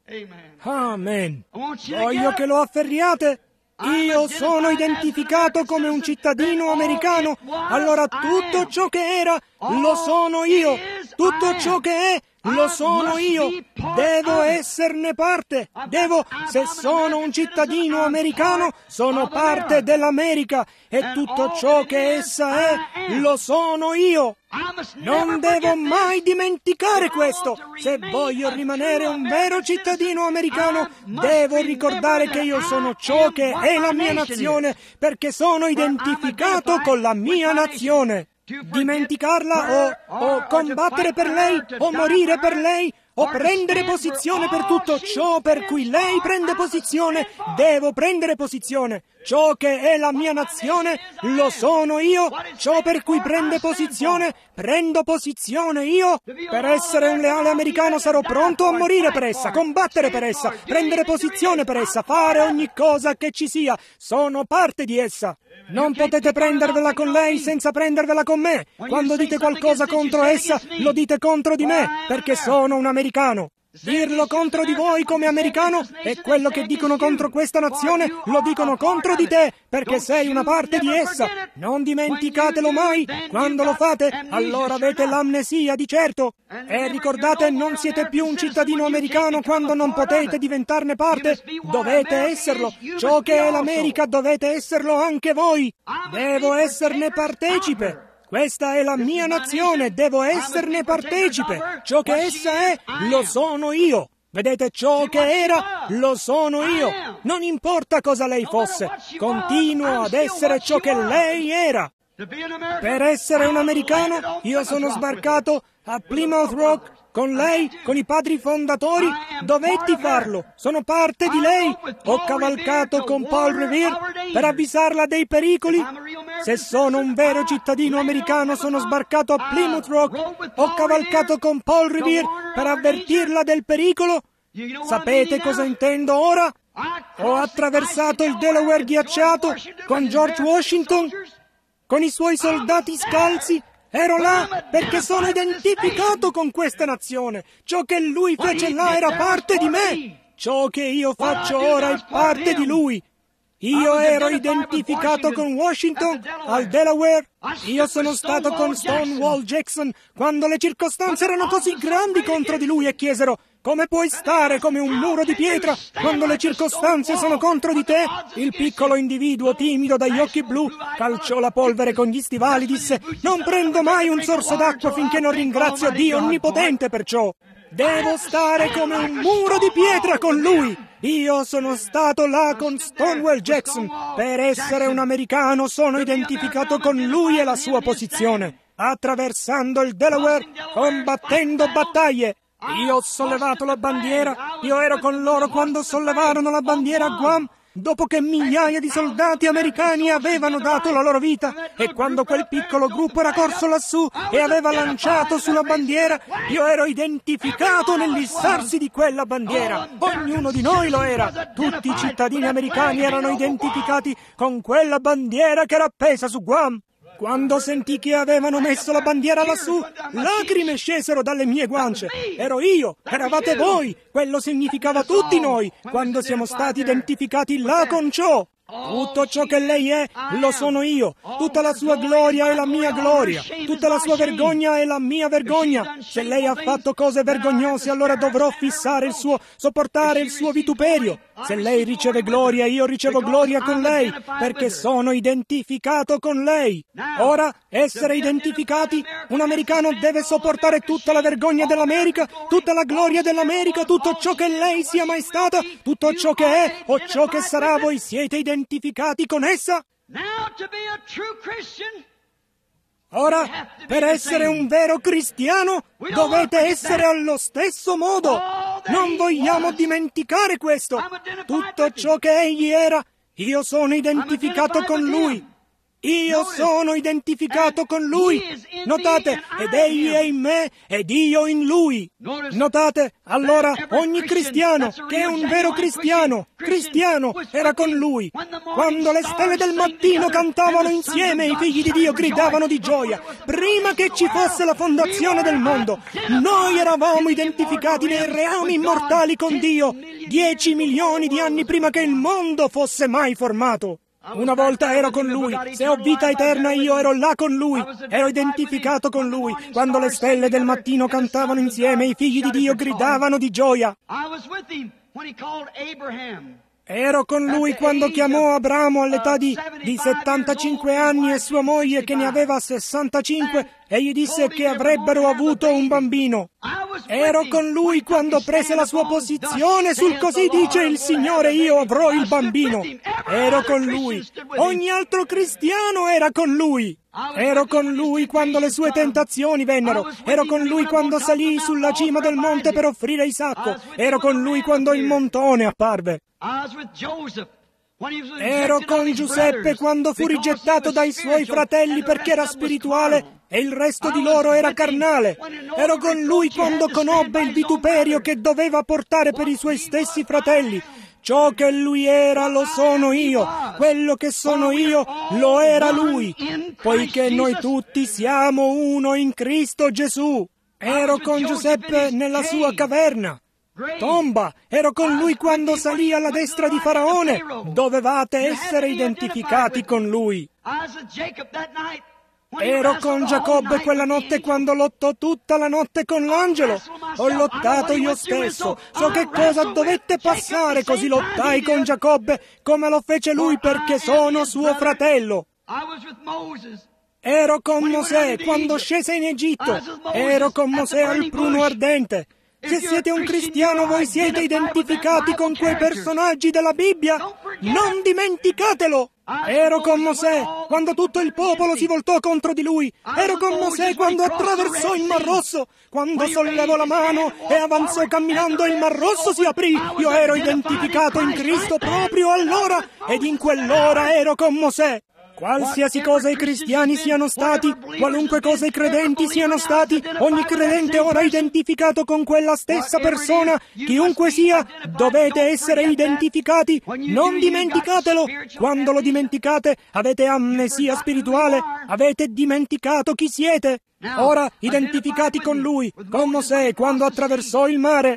Amen. Voglio che lo afferriate. Io sono identificato come un cittadino americano, allora tutto ciò che era, lo sono io. Tutto ciò che è, lo sono io. Devo esserne parte. Devo, se sono un cittadino americano, sono parte dell'America e tutto ciò che essa è, lo sono io. Non devo mai dimenticare questo. Se voglio rimanere un vero cittadino americano, devo ricordare che io sono ciò che è la mia nazione, perché sono identificato con la mia nazione. Dimenticarla o, o combattere per lei o morire per lei o prendere posizione per tutto ciò per cui lei prende posizione, devo prendere posizione. Ciò che è la mia nazione, lo sono io. Ciò per cui prende posizione, prendo posizione io. Per essere un leale americano sarò pronto a morire per essa, combattere per essa, prendere posizione per essa, fare ogni cosa che ci sia. Sono parte di essa. Non potete prendervela con lei senza prendervela con me. Quando dite qualcosa contro essa, lo dite contro di me, perché sono un americano. Dirlo contro di voi come americano e quello che dicono contro questa nazione lo dicono contro di te, perché sei una parte di essa. Non dimenticatelo mai. Quando lo fate, allora avete l'amnesia di certo. E ricordate, non siete più un cittadino americano quando non potete diventarne parte. Dovete esserlo. Ciò che è l'America dovete esserlo anche voi. Devo esserne partecipe. Questa è la mia nazione, devo esserne partecipe. Ciò che essa è, lo sono io. Vedete, ciò che era, lo sono io. Non importa cosa lei fosse, continuo ad essere ciò che lei era. Per essere un americano, io sono sbarcato a Plymouth Rock con lei, con i padri fondatori. Dovetti farlo, sono parte di lei. Ho cavalcato con Paul Revere per avvisarla dei pericoli. Se sono un vero cittadino americano, sono sbarcato a Plymouth Rock. Ho cavalcato con Paul Revere per avvertirla del pericolo. Sapete cosa intendo ora? Ho attraversato il Delaware ghiacciato con George Washington, con i suoi soldati scalzi. Ero là perché sono identificato con questa nazione. Ciò che lui fece là era parte di me. Ciò che io faccio ora è parte di lui. Io ero identificato con Washington al Delaware. Io sono stato con Stonewall Jackson quando le circostanze erano così grandi contro di lui e chiesero: come puoi stare come un muro di pietra quando le circostanze sono contro di te? Il piccolo individuo timido dagli occhi blu calciò la polvere con gli stivali, disse: non prendo mai un sorso d'acqua finché non ringrazio Dio Onnipotente per ciò. Devo stare come un muro di pietra con lui. Io sono stato là con Stonewall Jackson. Per essere un americano sono identificato con lui e la sua posizione. Attraversando il Delaware, combattendo battaglie. Io ho sollevato la bandiera, io ero con loro quando sollevarono la bandiera a Guam, dopo che migliaia di soldati americani avevano dato la loro vita, e quando quel piccolo gruppo era corso lassù e aveva lanciato sulla bandiera, io ero identificato nell'issarsi di quella bandiera. Ognuno di noi lo era. Tutti i cittadini americani erano identificati con quella bandiera che era appesa su Guam. Quando sentì che avevano messo la bandiera lassù, lacrime scesero dalle mie guance. Ero io, eravate voi. Quello significava tutti noi, quando siamo stati identificati là con ciò. Tutto ciò che lei è, lo sono io. Tutta la sua gloria è la mia gloria. Tutta la sua vergogna è la mia vergogna. Se lei ha fatto cose vergognose, allora dovrò fissare il suo, sopportare il suo vituperio. Se lei riceve gloria, io ricevo gloria con lei, perché sono identificato con lei. Ora, essere identificati, un americano deve sopportare tutta la vergogna dell'America, tutta la gloria dell'America, tutto ciò che lei sia mai stata, tutto ciò che è o ciò che sarà, voi siete identificati con essa? Ora, per essere un vero cristiano, dovete essere allo stesso modo. Non vogliamo dimenticare questo. Tutto ciò che egli era, io sono identificato con lui. Io sono identificato con lui. Notate, ed egli è in me ed io in lui. Notate, allora ogni cristiano che è un vero cristiano, cristiano, era con lui. Quando le stelle del mattino cantavano insieme, i figli di Dio gridavano di gioia. Prima che ci fosse la fondazione del mondo, noi eravamo identificati nei reami immortali con Dio, dieci milioni di anni prima che il mondo fosse mai formato. Una volta ero con Lui, se ho vita eterna io ero là con Lui, ero identificato con Lui. Quando le stelle del mattino cantavano insieme, i figli di Dio gridavano di gioia. Ero con Lui quando chiamò Abramo all'età di, di settantacinque anni e sua moglie che ne aveva sessantacinque e gli disse che avrebbero avuto un bambino. Ero con Lui quando prese la sua posizione sul così dice il Signore, io avrò il bambino. Ero con Lui. Ogni altro cristiano era con Lui. Ero con Lui quando le sue tentazioni vennero. Ero con Lui quando salì sulla cima del monte per offrire Isacco. Ero con Lui quando il montone apparve. Ero con Giuseppe quando fu rigettato dai suoi fratelli perché era spirituale e il resto di loro era carnale. Ero con lui quando conobbe il vituperio che doveva portare per i suoi stessi fratelli. Ciò che lui era lo sono io, quello che sono io lo era lui, poiché noi tutti siamo uno in Cristo Gesù. Ero con Giuseppe nella sua caverna. Tomba, ero con lui quando salì alla destra di Faraone. Dovevate essere identificati con lui. Ero con Giacobbe quella notte quando lottò tutta la notte con l'angelo. Ho lottato io stesso. So che cosa dovette passare, così lottai con Giacobbe come lo fece lui perché sono suo fratello. Ero con Mosè quando scese in Egitto. Ero con Mosè al pruno ardente. Se siete un cristiano, voi siete identificati con quei personaggi della Bibbia. Non dimenticatelo! Ero con Mosè quando tutto il popolo si voltò contro di lui. Ero con Mosè quando attraversò il Mar Rosso. Quando sollevò la mano e avanzò camminando, il Mar Rosso si aprì. Io ero identificato in Cristo proprio allora, ed in quell'ora ero con Mosè. Qualsiasi cosa i cristiani siano stati, qualunque cosa i credenti siano stati, ogni credente ora è identificato con quella stessa persona, chiunque sia, dovete essere identificati. Non dimenticatelo. Quando lo dimenticate, avete amnesia spirituale, avete dimenticato chi siete. Ora identificati con Lui, con Mosè quando attraversò il mare.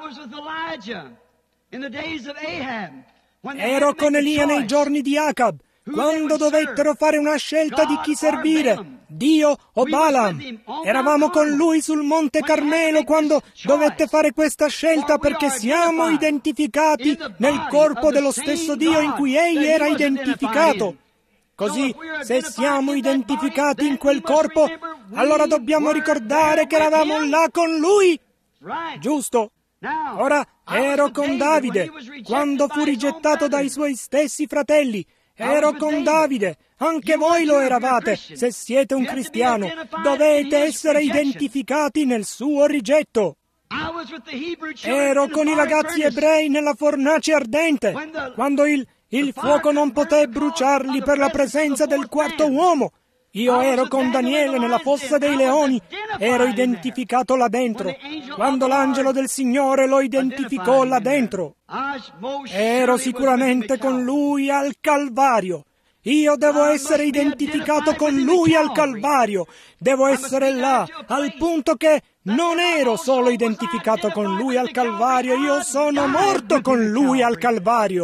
Ero con Elia nei giorni di Acab, quando dovettero fare una scelta di chi servire, Dio o Balaam. Eravamo con lui sul Monte Carmelo quando dovette fare questa scelta perché siamo identificati nel corpo dello stesso Dio in cui egli era identificato. Così, se siamo identificati in quel corpo, allora dobbiamo ricordare che eravamo là con lui. Giusto? Ora, ero con Davide quando fu rigettato dai suoi stessi fratelli. Ero con Davide, anche voi lo eravate. Se siete un cristiano, dovete essere identificati nel suo rigetto. Ero con i ragazzi ebrei nella fornace ardente, quando il, il fuoco non poté bruciarli per la presenza del quarto uomo. Io ero con Daniele nella fossa dei leoni, ero identificato là dentro. Quando l'angelo del Signore lo identificò là dentro. Ero sicuramente con lui al Calvario. Io devo essere identificato con lui al Calvario. Devo essere là, al punto che non ero solo identificato con lui al Calvario, io sono morto con lui al Calvario.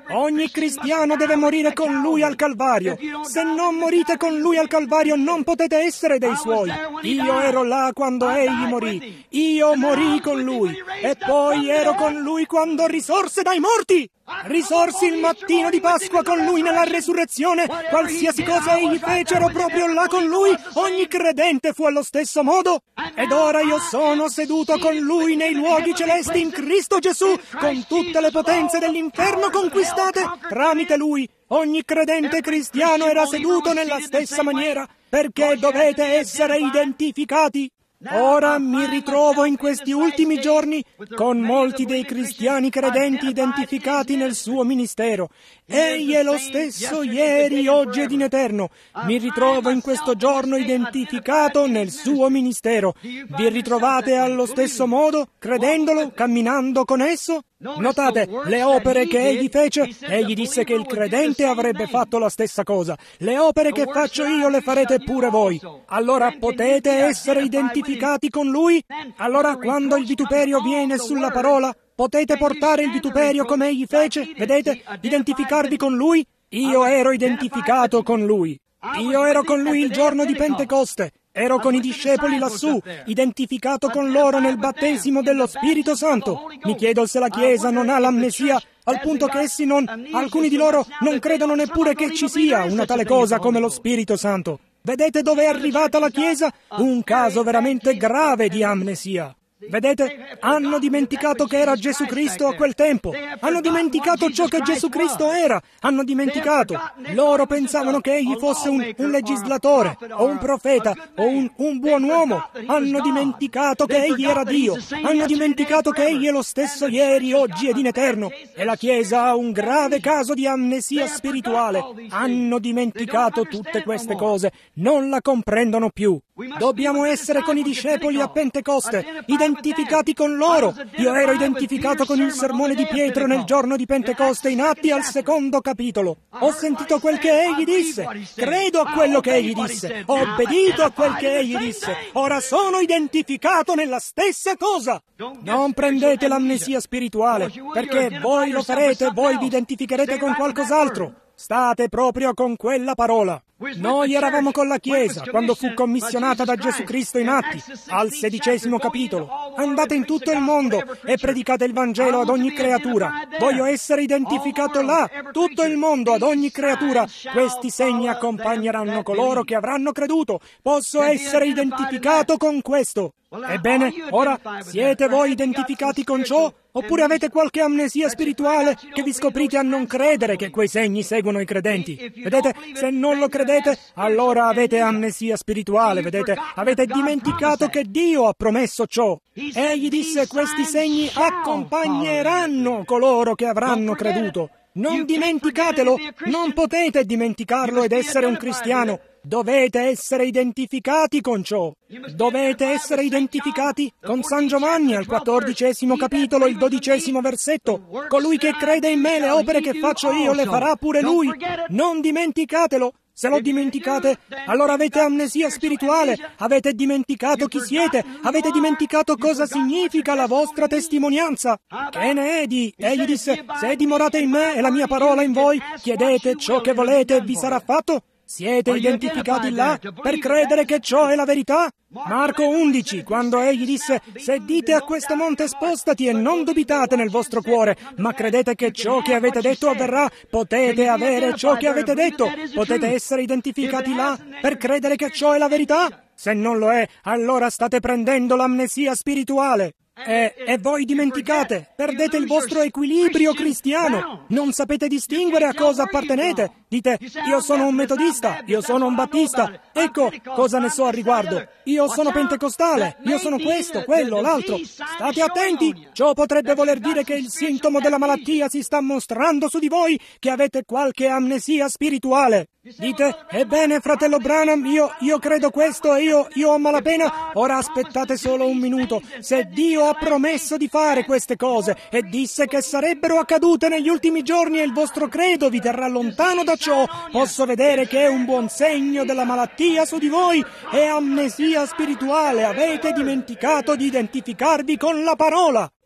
Ogni cristiano deve morire con Lui al Calvario. Se non morite con Lui al Calvario non potete essere dei Suoi. Io ero là quando Egli morì. Io morii con Lui. E poi ero con Lui quando risorse dai morti. Risorsi il mattino di Pasqua con Lui nella resurrezione. Qualsiasi cosa Egli fece ero proprio là con Lui. Ogni credente fu allo stesso modo. Ed ora io sono seduto con Lui nei luoghi celesti in Cristo Gesù, con tutte le potenze dell'inferno conquistate tramite Lui. Ogni credente cristiano era seduto nella stessa maniera, perché dovete essere identificati. Ora mi ritrovo in questi ultimi giorni con molti dei cristiani credenti identificati nel suo ministero. Egli è lo stesso ieri, oggi ed in eterno. Mi ritrovo in questo giorno identificato nel suo ministero. Vi ritrovate allo stesso modo, credendolo, camminando con esso? Notate le opere che egli fece. Egli disse che il credente avrebbe fatto la stessa cosa. Le opere che faccio io le farete pure voi. Allora potete essere identificati con Lui? Allora quando il vituperio viene sulla parola, potete portare il vituperio come egli fece? Vedete? Identificarvi con Lui? Io ero identificato con Lui. Io ero con Lui il giorno di Pentecoste. Ero con i discepoli lassù, identificato con loro nel battesimo dello Spirito Santo. Mi chiedo se la Chiesa non ha l'amnesia, al punto che essi non, alcuni di loro non credono neppure che ci sia una tale cosa come lo Spirito Santo. Vedete dove è arrivata la Chiesa? Un caso veramente grave di amnesia. Vedete, hanno dimenticato che era Gesù Cristo a quel tempo. Hanno dimenticato ciò che Gesù Cristo era. Hanno dimenticato. Loro pensavano che egli fosse un, un legislatore, o un profeta, o un, un buon uomo. Hanno dimenticato che egli era Dio. Hanno dimenticato che egli è lo stesso ieri, oggi ed in eterno. E la Chiesa ha un grave caso di amnesia spirituale. Hanno dimenticato tutte queste cose. Non la comprendono più. Dobbiamo essere con i discepoli a Pentecoste, identificati con loro. Io ero identificato con il sermone di Pietro nel giorno di Pentecoste in Atti al secondo capitolo. Ho sentito quel che egli disse, credo a quello che egli disse, ho obbedito a quel che egli disse. Ora sono identificato nella stessa cosa. Non prendete l'amnesia spirituale, perché voi lo farete, voi vi identificherete con qualcos'altro. State proprio con quella parola. Noi eravamo con la Chiesa quando fu commissionata da Gesù Cristo in Atti, al sedicesimo capitolo. Andate in tutto il mondo e predicate il Vangelo ad ogni creatura. Voglio essere identificato là, tutto il mondo, ad ogni creatura. Questi segni accompagneranno coloro che avranno creduto. Posso essere identificato con questo. Ebbene, ora siete voi identificati con ciò? Oppure avete qualche amnesia spirituale che vi scoprite a non credere che quei segni seguono i credenti? Vedete, se non lo credete, allora avete amnesia spirituale, vedete? Avete dimenticato che Dio ha promesso ciò. Egli disse: questi segni accompagneranno coloro che avranno creduto. Non dimenticatelo, non potete dimenticarlo ed essere un cristiano. Dovete essere identificati con ciò. Dovete essere identificati con San Giovanni al quattordicesimo capitolo, il dodicesimo versetto. Colui che crede in me, le opere che faccio io le farà pure lui. Non dimenticatelo. Se lo dimenticate, allora avete amnesia spirituale, avete dimenticato chi siete, avete dimenticato cosa significa la vostra testimonianza. Che ne è di? Egli disse: se dimorate in me e la mia parola in voi, chiedete ciò che volete e vi sarà fatto. Siete identificati là per credere che ciò è la verità? Marco undici, quando egli disse: se dite a questo monte spostati e non dubitate nel vostro cuore, ma credete che ciò che avete detto avverrà, potete avere ciò che avete detto. Potete essere identificati là per credere che ciò è la verità? Se non lo è, allora state prendendo l'amnesia spirituale. E, e voi dimenticate, perdete il vostro equilibrio cristiano, non sapete distinguere a cosa appartenete. Dite: io sono un metodista, io sono un battista, ecco cosa ne so a riguardo. Io sono pentecostale, io sono questo, quello, l'altro. State attenti, ciò potrebbe voler dire che il sintomo della malattia si sta mostrando su di voi, che avete qualche amnesia spirituale. Dite: ebbene, fratello Branham, io, io credo questo e io, io ho malapena. Ora aspettate solo un minuto. Se Dio ha promesso di fare queste cose e disse che sarebbero accadute negli ultimi giorni e il vostro credo vi terrà lontano da ciò, posso vedere che è un buon segno della malattia su di voi. È amnesia spirituale, avete dimenticato di identificarvi con la parola.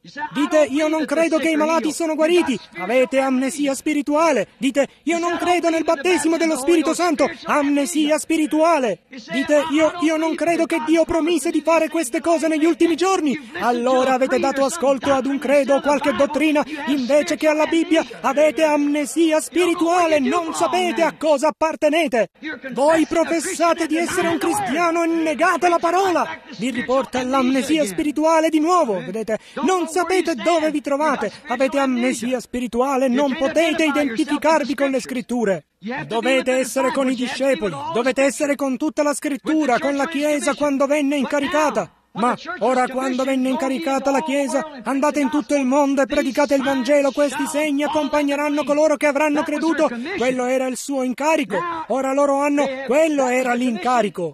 Dite, io non credo che i malati sono guariti. Avete amnesia spirituale. Dite, io non credo nel battesimo dello Spirito Santo. Amnesia spirituale. Dite, io, io non credo che Dio promise di fare queste cose negli ultimi giorni. Allora avete dato ascolto ad un credo o qualche dottrina invece che alla Bibbia. Avete amnesia spirituale. Non sapete a cosa appartenete. Voi professate di essere un cristiano e negate la parola. Vi riporta all'amnesia spirituale di nuovo. Vedete, non sapete dove vi trovate, avete amnesia spirituale, non potete identificarvi con le scritture. Dovete essere con i discepoli, dovete essere con tutta la scrittura, con la Chiesa quando venne incaricata. Ma ora quando venne incaricata la Chiesa, andate in tutto il mondo e predicate il Vangelo, questi segni accompagneranno coloro che avranno creduto. Quello era il suo incarico, ora loro hanno, quello era l'incarico.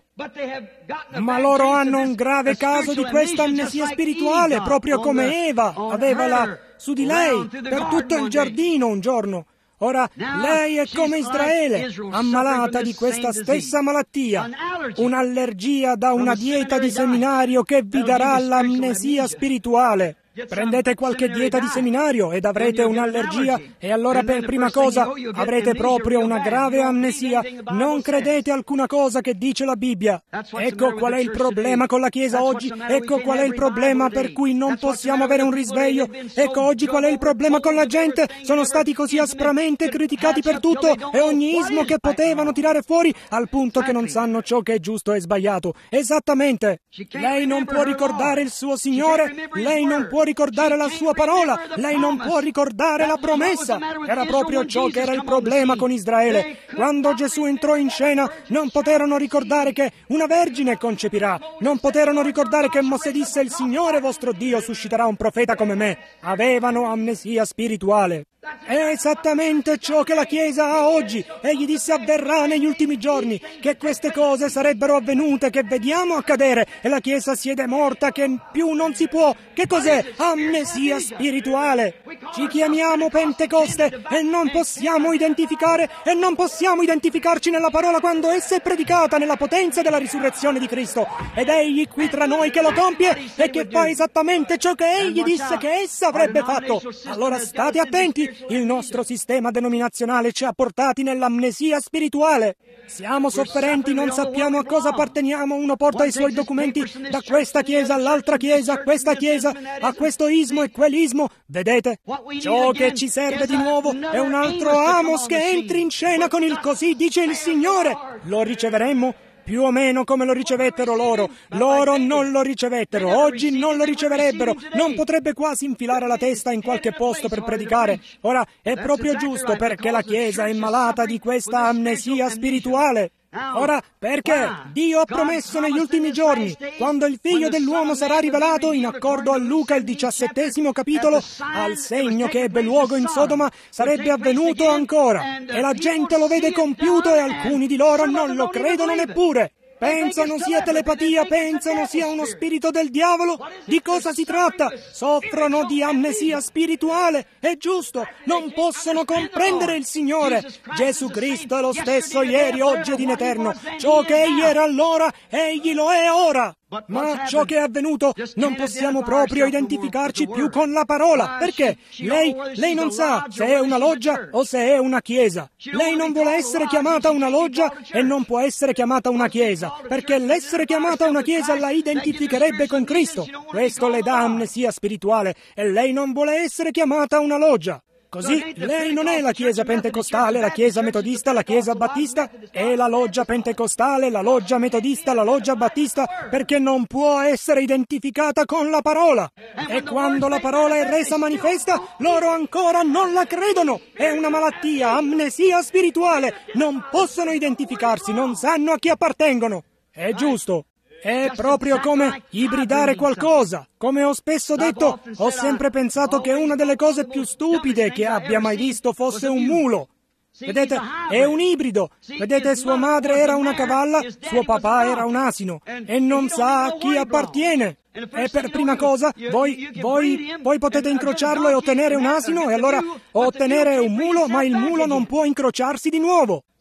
Ma loro hanno un grave caso di questa amnesia spirituale, proprio come Eva aveva la, su di lei, per tutto il giardino un giorno. Ora, lei è come Israele, ammalata di questa stessa malattia, un'allergia da una dieta di seminario che vi darà l'amnesia spirituale. Prendete qualche dieta di seminario ed avrete un'allergia e allora per prima cosa avrete proprio una grave amnesia. Non credete alcuna cosa che dice la Bibbia. Ecco qual è il problema con la Chiesa oggi. Ecco qual è il problema per cui non possiamo avere un risveglio. Ecco oggi qual è il problema con la gente. Sono stati così aspramente criticati per tutto e ogni ismo che potevano tirare fuori al punto che non sanno ciò che è giusto e sbagliato. Esattamente. Lei non può ricordare il suo Signore. Lei non può ricordare la sua parola, lei non può ricordare la promessa. Era proprio ciò che era il problema con Israele. Quando Gesù entrò in scena, non poterono ricordare che una vergine concepirà, non poterono ricordare che Mosè disse il Signore vostro Dio susciterà un profeta come me. Avevano amnesia spirituale. È esattamente ciò che la Chiesa ha oggi. Egli disse avverrà negli ultimi giorni, che queste cose sarebbero avvenute, che vediamo accadere, e la Chiesa siede morta, che più non si può. Che cos'è? Amnesia spirituale. Ci chiamiamo Pentecoste e non possiamo identificare e non possiamo identificarci nella parola quando essa è predicata nella potenza della risurrezione di Cristo. Ed egli qui tra noi che lo compie e che fa esattamente ciò che egli disse che essa avrebbe fatto. Allora state attenti. Il nostro sistema denominazionale ci ha portati nell'amnesia spirituale. Siamo sofferenti, non sappiamo a cosa apparteniamo. Uno porta i suoi documenti da questa chiesa all'altra chiesa, a questa chiesa, a questo ismo e quell'ismo. Vedete? Ciò che ci serve di nuovo è un altro Amos che entri in scena con il così dice il Signore. Lo riceveremmo? Più o meno come lo ricevettero loro. Loro non lo ricevettero, oggi non lo riceverebbero. Non potrebbe quasi infilare la testa in qualche posto per predicare. Ora, è proprio giusto perché la Chiesa è malata di questa amnesia spirituale. Ora, perché Dio ha promesso negli ultimi giorni, quando il Figlio dell'uomo sarà rivelato, in accordo a Luca, il diciassettesimo capitolo, al segno che ebbe luogo in Sodoma sarebbe avvenuto ancora. E la gente lo vede compiuto e alcuni di loro non lo credono neppure. Pensano sia telepatia, pensano sia uno spirito del diavolo. Di cosa si tratta? Soffrono di amnesia spirituale. È giusto, non possono comprendere il Signore. Gesù Cristo è lo stesso ieri, oggi ed in eterno. Ciò che Egli era allora, Egli lo è ora. Ma ciò che è avvenuto, non possiamo proprio identificarci più con la parola. Perché? Lei, lei non sa se è una loggia o se è una chiesa. Lei non vuole essere chiamata una loggia e non può essere chiamata una chiesa, perché l'essere chiamata una chiesa la identificherebbe con Cristo. Questo le dà amnesia spirituale e lei non vuole essere chiamata una loggia. Così lei non è la Chiesa Pentecostale, la Chiesa Metodista, la Chiesa Battista, è la Loggia Pentecostale, la Loggia Metodista, la Loggia Battista, perché non può essere identificata con la parola. E quando la parola è resa manifesta, loro ancora non la credono. È una malattia, amnesia spirituale. Non possono identificarsi, non sanno a chi appartengono. È giusto. È proprio come ibridare qualcosa. Come ho spesso detto, ho sempre pensato che una delle cose più stupide che abbia mai visto fosse un mulo. Vedete, è un ibrido. Vedete, sua madre era una cavalla, suo papà era un asino, e non sa a chi appartiene. E per prima cosa, voi, voi, voi potete incrociarlo e ottenere un asino, e allora ottenere un mulo, ma il mulo non può incrociarsi di nuovo.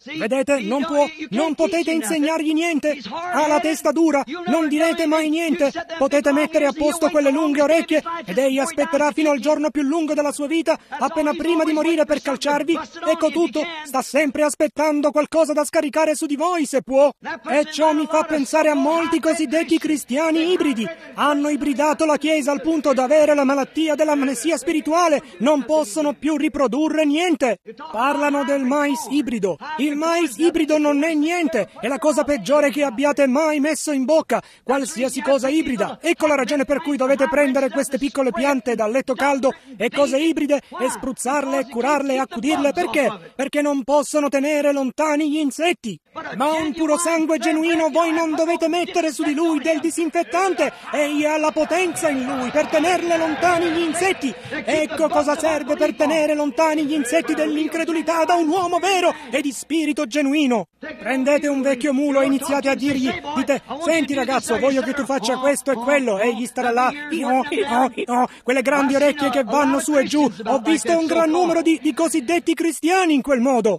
Vedete, non può, non potete insegnargli niente. Ha la testa dura, non direte mai niente. Potete mettere a posto quelle lunghe orecchie ed egli aspetterà fino al giorno più lungo della sua vita, appena prima di morire, per calciarvi. Ecco tutto, sta sempre aspettando qualcosa da scaricare su di voi, se può. E ciò mi fa pensare a molti cosiddetti cristiani ibridi. Hanno ibridato la Chiesa al punto da avere la malattia dell'amnesia spirituale. Non possono più riprodurre niente. Parlano del mais ibrido. Il mais ibrido non è niente, è la cosa peggiore che abbiate mai messo in bocca, qualsiasi cosa ibrida. Ecco la ragione per cui dovete prendere queste piccole piante dal letto caldo e cose ibride e spruzzarle e curarle e accudirle. Perché? Perché non possono tenere lontani gli insetti. Ma un puro sangue genuino voi non dovete mettere su di lui del disinfettante. Egli ha la potenza in lui per tenerle lontani gli insetti. Ecco cosa serve per tenere lontani gli insetti dell'incredulità da un uomo vero e di spirito genuino. Prendete un vecchio mulo e iniziate a dirgli, dite, senti ragazzo, voglio che tu faccia questo e quello. Egli starà là, io, io, io, quelle grandi orecchie che vanno su e giù. Ho visto un gran numero di, di cosiddetti cristiani in quel modo.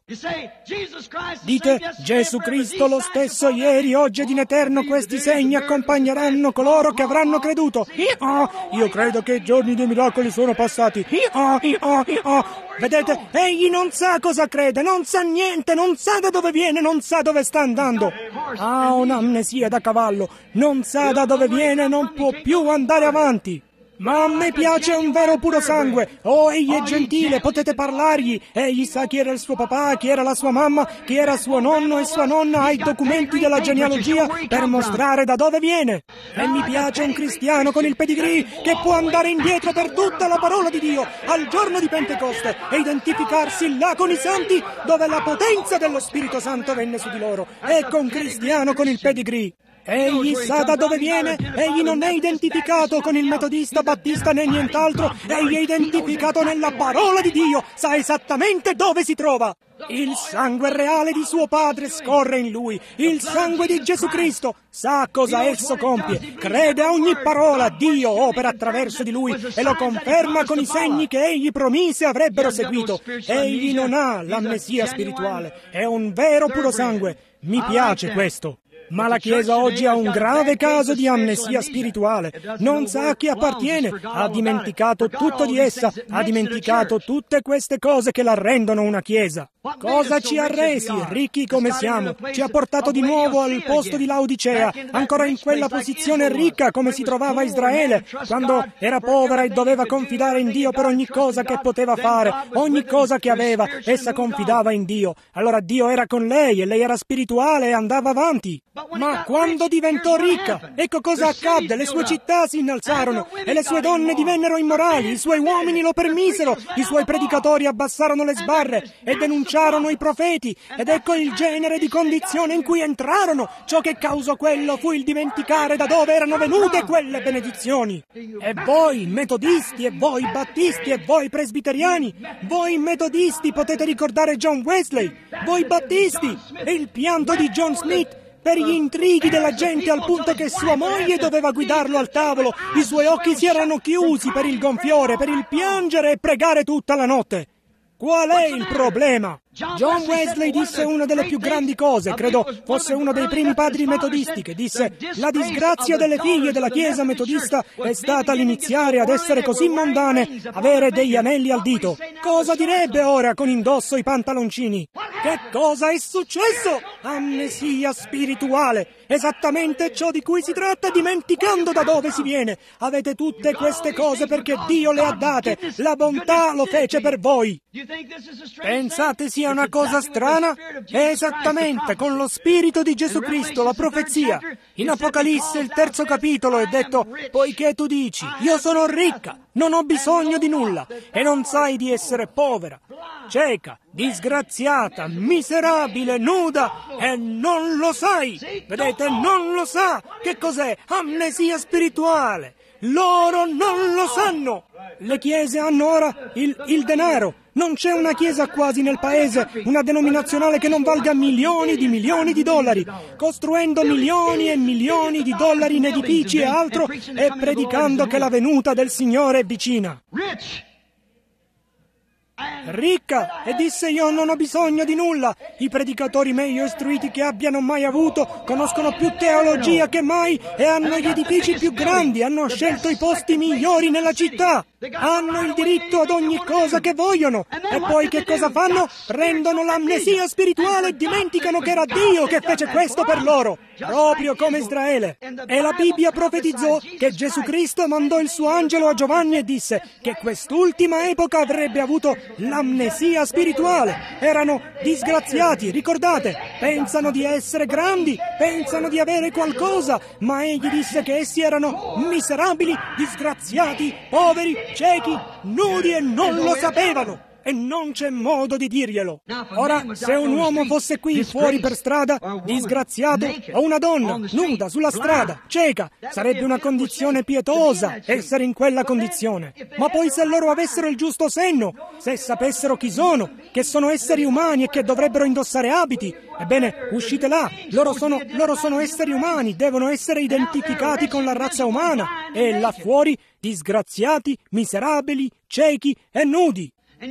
Dite, Gesù Cristo lo stesso ieri, oggi ed in eterno, questi segni accompagneranno coloro che avranno creduto. Io, io credo che i giorni dei miracoli sono passati. Io, io, io. Vedete, egli non sa cosa crede, non sa niente, non sa da dove viene, non sa dove sta andando. Ha un'amnesia da cavallo, non sa da dove viene, non può più andare avanti. Ma a me piace un vero puro sangue. Oh, egli è gentile, potete parlargli. Egli sa chi era il suo papà, chi era la sua mamma, chi era suo nonno e sua nonna. Ha i documenti della genealogia per mostrare da dove viene. E mi piace un cristiano con il pedigree che può andare indietro per tutta la parola di Dio al giorno di Pentecoste e identificarsi là con i santi dove la potenza dello Spirito Santo venne su di loro. Ecco un cristiano con il pedigree. Egli sa da dove viene, egli non è identificato con il metodista, battista né nient'altro, egli è identificato nella parola di Dio, sa esattamente dove si trova. Il sangue reale di suo padre scorre in lui, il sangue di Gesù Cristo, sa cosa esso compie, crede a ogni parola, Dio opera attraverso di lui e lo conferma con i segni che egli promise avrebbero seguito. Egli non ha l'amnesia spirituale, è un vero puro sangue, mi piace questo. Ma la Chiesa oggi ha un grave caso di amnesia spirituale. Non sa a chi appartiene, ha dimenticato tutto di essa, ha dimenticato tutte queste cose che la rendono una Chiesa. Cosa ci ha resi, ricchi come siamo? Ci ha portato di nuovo al posto di Laodicea, ancora in quella posizione ricca come si trovava Israele, quando era povera e doveva confidare in Dio per ogni cosa che poteva fare, ogni cosa che aveva, essa confidava in Dio. Allora Dio era con lei e lei era spirituale e andava avanti. Ma quando diventò ricca, ecco cosa accadde, le sue città si innalzarono e le sue donne divennero immorali, i suoi uomini lo permisero, i suoi predicatori abbassarono le sbarre e denunciarono i profeti, ed ecco il genere di condizione in cui entrarono. Ciò che causò quello fu il dimenticare da dove erano venute quelle benedizioni. E voi metodisti, e voi battisti, e voi presbiteriani, voi metodisti potete ricordare John Wesley, voi battisti e il pianto di John Smith per gli intrighi della gente al punto che sua moglie doveva guidarlo al tavolo, i suoi occhi si erano chiusi per il gonfiore, per il piangere e pregare tutta la notte. Qual è il problema? John Wesley disse una delle più grandi cose, credo fosse uno dei primi padri metodisti, che disse: la disgrazia delle figlie della Chiesa metodista è stata l'iniziare ad essere così mondane, avere degli anelli al dito. Cosa direbbe ora con indosso i pantaloncini? Che cosa è successo? Amnesia spirituale. Esattamente ciò di cui si tratta, dimenticando da dove si viene. Avete tutte queste cose perché Dio le ha date. La bontà lo fece per voi. Pensate sia una cosa strana? È esattamente con lo Spirito di Gesù Cristo, la profezia. In Apocalisse, il terzo capitolo, è detto: poiché tu dici, io sono ricca, non ho bisogno di nulla, e non sai di essere povera, cieca, disgraziata, miserabile, nuda, e non lo sai. Vedete, non lo sa. Che cos'è? Amnesia spirituale. Loro non lo sanno. Le chiese hanno ora il, il denaro. Non c'è una chiesa quasi nel paese, una denominazionale che non valga milioni di milioni di dollari, costruendo milioni e milioni di dollari in edifici e altro, e predicando che la venuta del Signore è vicina. ricca, e disse: io non ho bisogno di nulla. I predicatori meglio istruiti che abbiano mai avuto conoscono più teologia che mai e hanno gli edifici più grandi, hanno scelto i posti migliori nella città, hanno il diritto ad ogni cosa che vogliono. E poi che cosa fanno? Prendono l'amnesia spirituale e dimenticano che era Dio che fece questo per loro, proprio come Israele. E la Bibbia profetizzò che Gesù Cristo mandò il suo angelo a Giovanni e disse che quest'ultima epoca avrebbe avuto l'amnesia spirituale. Erano disgraziati, ricordate? Pensano di essere grandi, pensano di avere qualcosa, ma egli disse che essi erano miserabili, disgraziati, poveri, ciechi, nudi e non lo sapevano. E non c'è modo di dirglielo. Ora, se un uomo fosse qui fuori per strada, disgraziato, o una donna, nuda, sulla strada, cieca, sarebbe una condizione pietosa essere in quella condizione. Ma poi se loro avessero il giusto senno, se sapessero chi sono, che sono esseri umani e che dovrebbero indossare abiti, ebbene, uscite là, loro sono, loro sono esseri umani, devono essere identificati con la razza umana, e là fuori, disgraziati, miserabili, ciechi e nudi.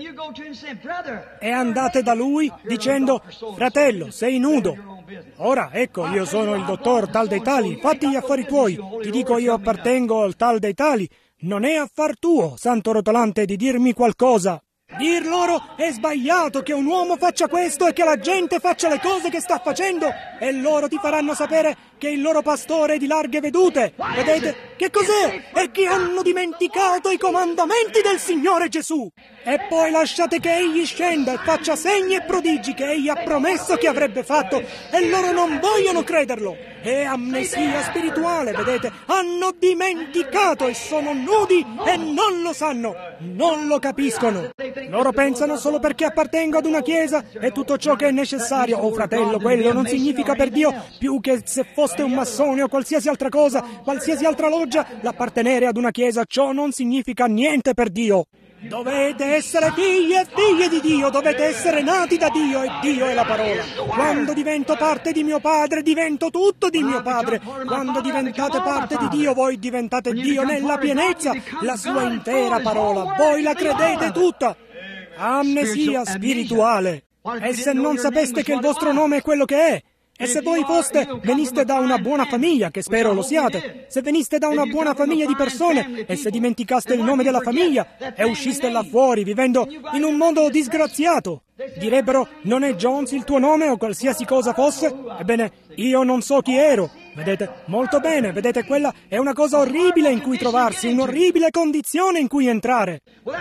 E andate da lui dicendo: fratello, sei nudo. Ora, ecco, io sono il dottor tal dei tali, fatti gli affari tuoi. Ti dico, io appartengo al tal dei tali. Non è affar tuo, santo rotolante, di dirmi qualcosa. Dir loro è sbagliato che un uomo faccia questo e che la gente faccia le cose che sta facendo, e loro ti faranno sapere che il loro pastore è di larghe vedute. Vedete? Che cos'è? È che hanno dimenticato i comandamenti del Signore Gesù. E poi lasciate che egli scenda e faccia segni e prodigi che egli ha promesso che avrebbe fatto, e loro non vogliono crederlo. È amnesia spirituale, vedete? Hanno dimenticato e sono nudi e non lo sanno, non lo capiscono. Loro pensano solo perché appartengo ad una chiesa e tutto ciò che è necessario. Oh fratello, quello non significa per Dio più che se foste un massone o qualsiasi altra cosa, qualsiasi altra loggia, l'appartenere ad una chiesa, ciò non significa niente per Dio. Dovete essere figli e figlie di Dio, dovete essere nati da Dio e Dio è la parola. Quando divento parte di mio Padre, divento tutto di mio Padre. Quando diventate parte di Dio, voi diventate Dio nella pienezza, la sua intera parola. Voi la credete tutta. Amnesia spirituale. E se non sapeste che il vostro nome è quello che è? E se voi foste, veniste da una buona famiglia, che spero lo siate, se veniste da una buona famiglia di persone e se dimenticaste il nome della famiglia e usciste là fuori vivendo in un modo disgraziato, direbbero: non è Jones il tuo nome o qualsiasi cosa fosse? Ebbene, io non so chi ero. Vedete? Molto bene, vedete, quella è una cosa orribile in cui trovarsi, un'orribile condizione in cui entrare.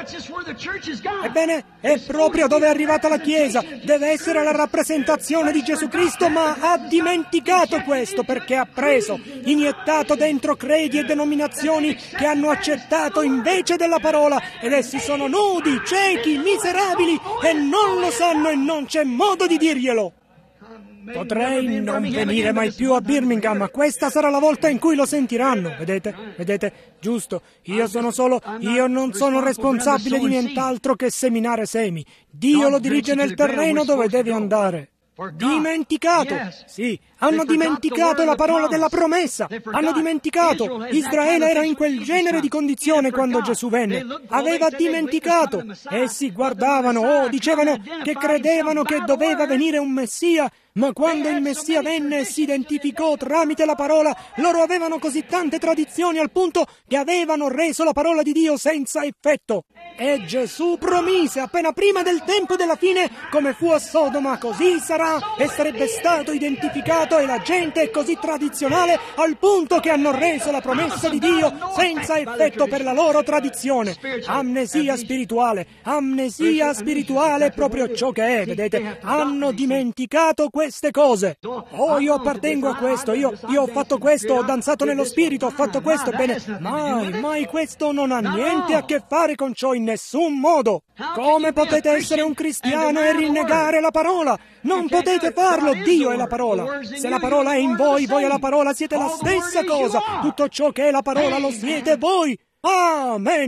Ebbene, è proprio dove è arrivata la Chiesa. Deve essere la rappresentazione di Gesù Cristo, ma ha dimenticato questo perché ha preso, iniettato dentro credi e denominazioni che hanno accettato invece della parola, ed essi sono nudi, ciechi, miserabili e non lo sanno e non c'è modo di dirglielo. Potrei non venire mai più a Birmingham, ma questa sarà la volta in cui lo sentiranno, vedete? Vedete? Giusto, io sono solo, io non sono responsabile di nient'altro che seminare semi. Dio lo dirige nel terreno dove deve andare. Dimenticato! Sì, hanno dimenticato la parola della promessa, hanno dimenticato. Israele era in quel genere di condizione quando Gesù venne, aveva dimenticato. Essi guardavano, oh, dicevano che credevano che doveva venire un Messia, ma quando il Messia venne e si identificò tramite la parola, loro avevano così tante tradizioni al punto che avevano reso la parola di Dio senza effetto. E Gesù promise appena prima del tempo della fine, come fu a Sodoma, così sarà, e sarebbe stato identificato, e la gente è così tradizionale al punto che hanno reso la promessa di Dio senza effetto per la loro tradizione. Amnesia spirituale, amnesia spirituale è proprio ciò che è, vedete? Hanno dimenticato queste cose. Oh, io appartengo a questo, io, io ho fatto questo, ho danzato nello spirito, ho fatto questo, bene, mai, mai questo non ha niente a che fare con ciò in nessun modo. Come potete essere un cristiano e rinnegare la parola? Non potete farlo, Dio è la parola. Se la parola è in voi, voi e la parola siete la stessa cosa. Tutto ciò che è la parola lo siete voi. Amen.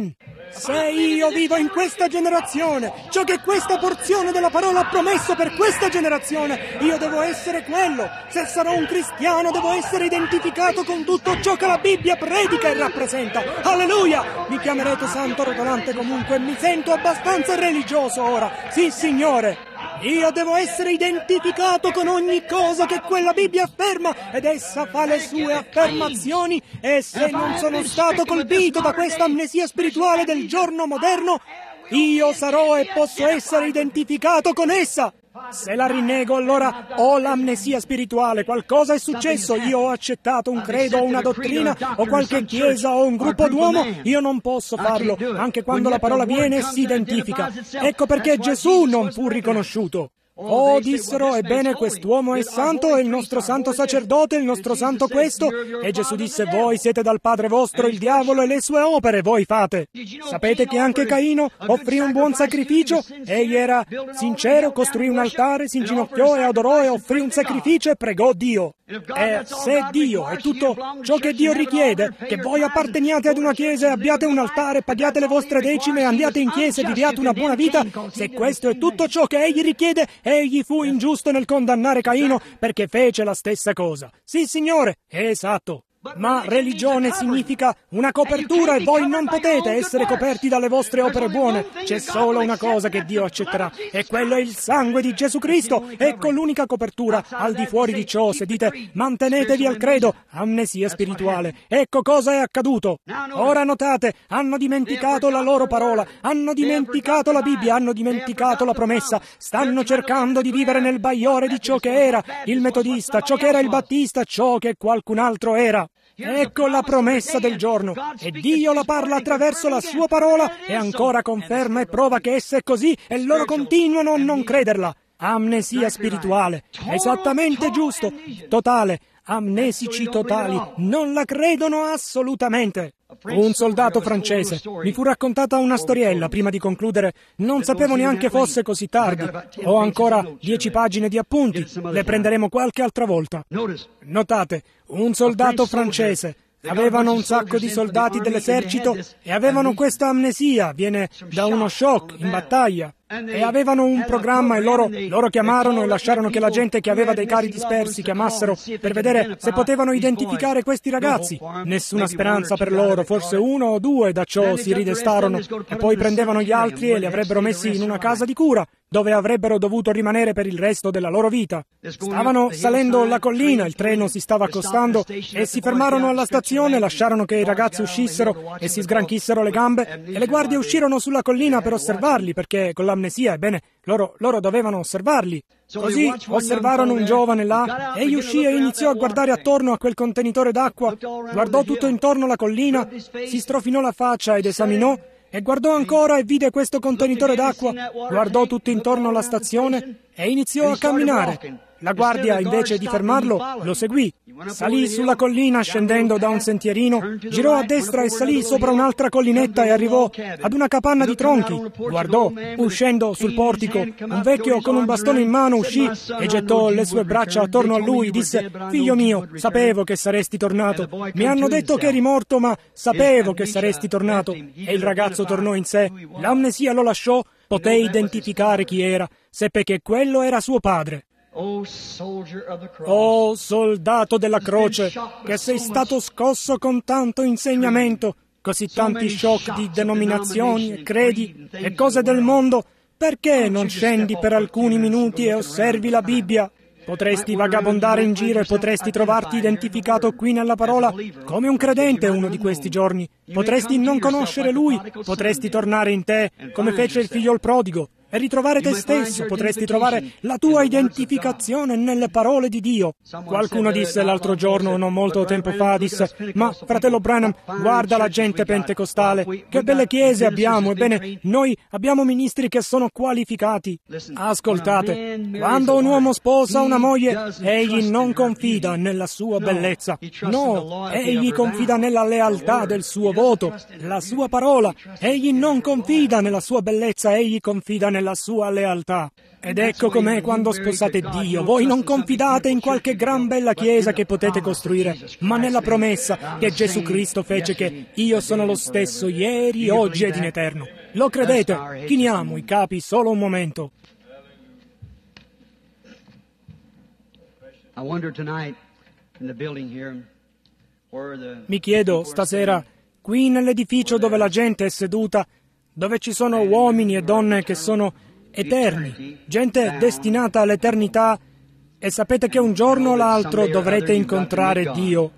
Se io vivo in questa generazione, ciò che questa porzione della parola ha promesso per questa generazione, io devo essere quello. Se sarò un cristiano, devo essere identificato con tutto ciò che la Bibbia predica e rappresenta. Alleluia! Mi chiamerete santo rotolante comunque, mi sento abbastanza religioso ora. Sì, Signore! Io devo essere identificato con ogni cosa che quella Bibbia afferma, ed essa fa le sue affermazioni, e se non sono stato colpito da questa amnesia spirituale del giorno moderno, io sarò e posso essere identificato con essa. Se la rinnego, allora ho l'amnesia spirituale, qualcosa è successo, io ho accettato un credo o una dottrina o qualche chiesa o un gruppo d'uomo, io non posso farlo, anche quando la parola viene e si identifica. Ecco perché Gesù non fu riconosciuto. Oh, dissero, ebbene, quest'uomo è santo, è il nostro santo sacerdote, il nostro santo questo. E Gesù disse, voi siete dal padre vostro, il diavolo, e le sue opere voi fate. Sapete che anche Caino offrì un buon sacrificio? Egli era sincero, costruì un altare, si inginocchiò e adorò e offrì un sacrificio e pregò Dio. E se Dio è tutto ciò che Dio richiede, che voi apparteniate ad una chiesa e abbiate un altare, paghiate le vostre decime e andiate in chiesa e viviate una buona vita, se questo è tutto ciò che Egli richiede, Egli fu ingiusto nel condannare Caino perché fece la stessa cosa. Sì, Signore, è esatto. Ma religione significa una copertura e voi non potete essere coperti dalle vostre opere buone. C'è solo una cosa che Dio accetterà e quello è il sangue di Gesù Cristo. Ecco l'unica copertura. Al di fuori di ciò, se dite mantenetevi al credo, amnesia spirituale. Ecco cosa è accaduto. Ora notate, hanno dimenticato la loro parola, hanno dimenticato la Bibbia, hanno dimenticato la promessa, stanno cercando di vivere nel bagliore di ciò che era il metodista, ciò che era il battista, ciò che qualcun altro era. Ecco la promessa del giorno, e Dio la parla attraverso la sua parola e ancora conferma e prova che essa è così e loro continuano a non crederla. Amnesia spirituale, esattamente giusto, totale, amnesici totali, non la credono assolutamente. Un soldato francese, mi fu raccontata una storiella prima di concludere, non sapevo neanche fosse così tardi. Ho ancora dieci pagine di appunti, le prenderemo qualche altra volta. Notate, un soldato francese, avevano un sacco di soldati dell'esercito e avevano questa amnesia, viene da uno shock in battaglia. E avevano un programma e loro, loro chiamarono e lasciarono che la gente che aveva dei cari dispersi chiamassero per vedere se potevano identificare questi ragazzi. Nessuna speranza per loro, forse uno o due, da ciò si ridestarono e poi prendevano gli altri e li avrebbero messi in una casa di cura, dove avrebbero dovuto rimanere per il resto della loro vita. Stavano salendo la collina, il treno si stava accostando e si fermarono alla stazione, lasciarono che i ragazzi uscissero e si sgranchissero le gambe e le guardie uscirono sulla collina per osservarli perché con l'amnesia, ebbene, loro, loro dovevano osservarli. Così osservarono un giovane là, egli uscì e iniziò a guardare attorno a quel contenitore d'acqua, guardò tutto intorno la collina, si strofinò la faccia ed esaminò, e guardò ancora e vide questo contenitore d'acqua, guardò tutto intorno alla stazione e iniziò a camminare. La guardia, invece di fermarlo, lo seguì. Salì sulla collina scendendo da un sentierino, girò a destra e salì sopra un'altra collinetta e arrivò ad una capanna di tronchi. Guardò, uscendo sul portico, un vecchio con un bastone in mano uscì e gettò le sue braccia attorno a lui, disse: «Figlio mio, sapevo che saresti tornato. Mi hanno detto che eri morto, ma sapevo che saresti tornato». E il ragazzo tornò in sé. L'amnesia lo lasciò, poté identificare chi era, seppe che quello era suo padre. Oh, soldato della croce, che sei stato scosso con tanto insegnamento, così tanti shock di denominazioni e credi e cose del mondo, perché non scendi per alcuni minuti e osservi la Bibbia? Potresti vagabondare in giro e potresti trovarti identificato qui nella parola come un credente uno di questi giorni. Potresti non conoscere Lui, potresti tornare in te come fece il figlio prodigo e ritrovare te stesso, potresti trovare la tua identificazione nelle parole di Dio. Qualcuno disse l'altro giorno, non molto tempo fa, disse: «Ma, fratello Branham, guarda la gente pentecostale, che belle chiese abbiamo, ebbene, noi abbiamo ministri che sono qualificati». Ascoltate, quando un uomo sposa una moglie, egli non confida nella sua bellezza, no, egli confida nella lealtà del suo voto, la sua parola, egli non confida nella sua bellezza, egli confida nella nella sua lealtà. Ed ecco com'è quando sposate Dio. Voi non confidate in qualche gran bella chiesa che potete costruire, ma nella promessa che Gesù Cristo fece che io sono lo stesso ieri, oggi ed in eterno. Lo credete? Chiniamo i capi solo un momento. Mi chiedo stasera, qui nell'edificio dove la gente è seduta, dove ci sono uomini e donne che sono eterni, gente destinata all'eternità, e sapete che un giorno o l'altro dovrete incontrare Dio.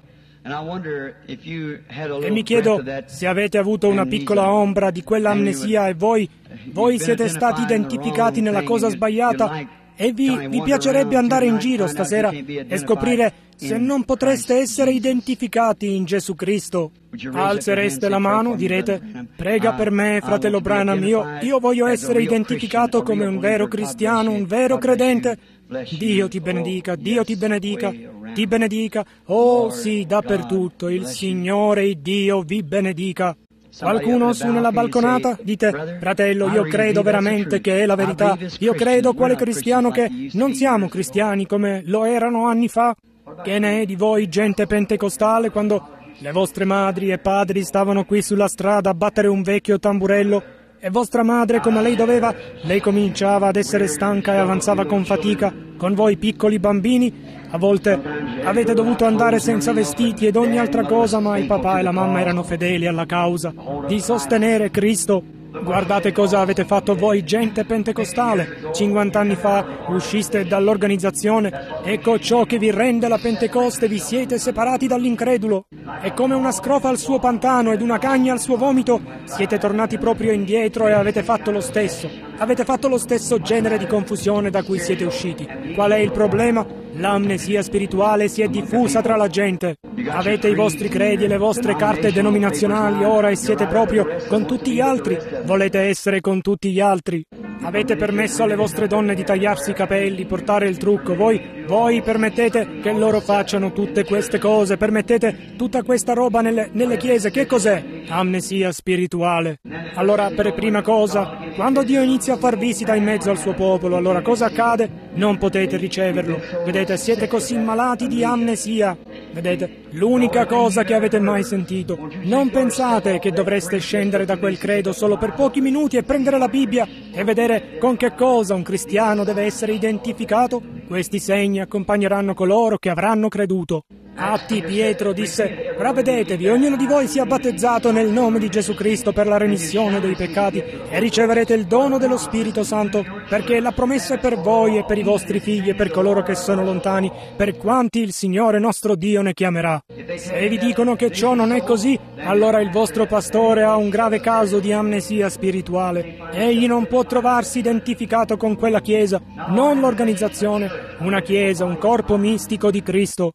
E mi chiedo se avete avuto una piccola ombra di quell'amnesia e voi, voi siete stati identificati nella cosa sbagliata e vi, vi piacerebbe andare in giro stasera e scoprire se non potreste essere identificati in Gesù Cristo. Alzereste la mano, direte: prega per me, fratello Branham, io, io voglio essere identificato come un vero cristiano, un vero credente. Dio ti benedica, Dio ti benedica, ti benedica. Oh sì, dappertutto, il Signore, il Dio vi benedica. Qualcuno su nella balconata? Dite: fratello, io credo veramente che è la verità. Io credo, quale cristiano, che non siamo cristiani come lo erano anni fa. Che ne è di voi, gente pentecostale, quando le vostre madri e padri stavano qui sulla strada a battere un vecchio tamburello e vostra madre, come lei doveva, lei cominciava ad essere stanca e avanzava con fatica, con voi piccoli bambini? A volte avete dovuto andare senza vestiti ed ogni altra cosa, ma il papà e la mamma erano fedeli alla causa di sostenere Cristo. Guardate cosa avete fatto voi, gente pentecostale. cinquanta anni fa usciste dall'organizzazione. Ecco ciò che vi rende la Pentecoste: vi siete separati dall'incredulo. È come una scrofa al suo pantano ed una cagna al suo vomito. Siete tornati proprio indietro e avete fatto lo stesso. Avete fatto lo stesso genere di confusione da cui siete usciti. Qual è il problema? L'amnesia spirituale si è diffusa tra la gente. Avete i vostri credi e le vostre carte denominazionali ora e siete proprio con tutti gli altri. Volete essere con tutti gli altri. Avete permesso alle vostre donne di tagliarsi i capelli, portare il trucco. Voi, voi permettete che loro facciano tutte queste cose. Permettete tutta questa roba nelle, nelle chiese. Che cos'è? Amnesia spirituale. Allora, per prima cosa, quando Dio inizia a far visita in mezzo al suo popolo, allora cosa accade? Non potete riceverlo. Vedete, siete così malati di amnesia. Vedete, l'unica cosa che avete mai sentito. Non pensate che dovreste scendere da quel credo solo per pochi minuti e prendere la Bibbia e vedere con che cosa un cristiano deve essere identificato? Questi segni accompagneranno coloro che avranno creduto. Atti, Pietro disse: ravvedetevi, ognuno di voi sia battezzato nel nome di Gesù Cristo per la remissione dei peccati e riceverete il dono dello Spirito Santo, perché la promessa è per voi e per i vostri figli e per coloro che sono lontani, per quanti il Signore nostro Dio ne chiamerà. Se vi dicono che ciò non è così, allora il vostro pastore ha un grave caso di amnesia spirituale. Egli non può trovarsi identificato con quella chiesa, non l'organizzazione, una chiesa, un corpo mistico di Cristo.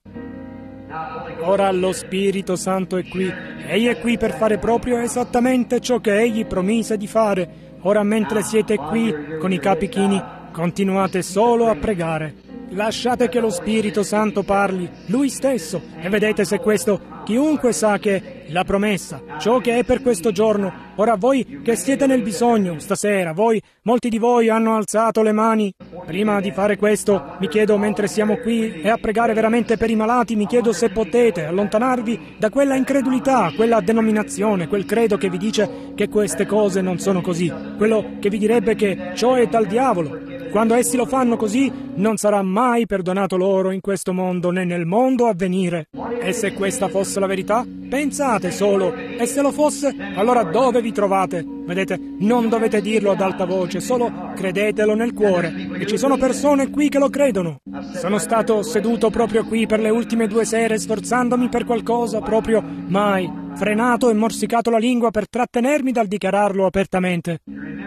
Ora lo Spirito Santo è qui. Egli è qui per fare proprio esattamente ciò che Egli promise di fare. Ora, mentre siete qui con i capi chini, continuate solo a pregare. Lasciate che lo Spirito Santo parli, Lui stesso, e vedete se questo... Chiunque sa che la promessa, ciò che è per questo giorno, ora voi che siete nel bisogno, stasera, voi, molti di voi hanno alzato le mani. Prima di fare questo, mi chiedo, mentre siamo qui e a pregare veramente per i malati, mi chiedo se potete allontanarvi da quella incredulità, quella denominazione, quel credo che vi dice che queste cose non sono così, quello che vi direbbe che ciò è dal diavolo. Quando essi lo fanno così, non sarà mai perdonato loro in questo mondo né nel mondo a venire. E se questa fosse la verità? Pensate solo. E se lo fosse, allora dove vi trovate? Vedete, non dovete dirlo ad alta voce, solo credetelo nel cuore. E ci sono persone qui che lo credono. Sono stato seduto proprio qui per le ultime due sere, sforzandomi per qualcosa, proprio mai, frenato e morsicato la lingua per trattenermi dal dichiararlo apertamente.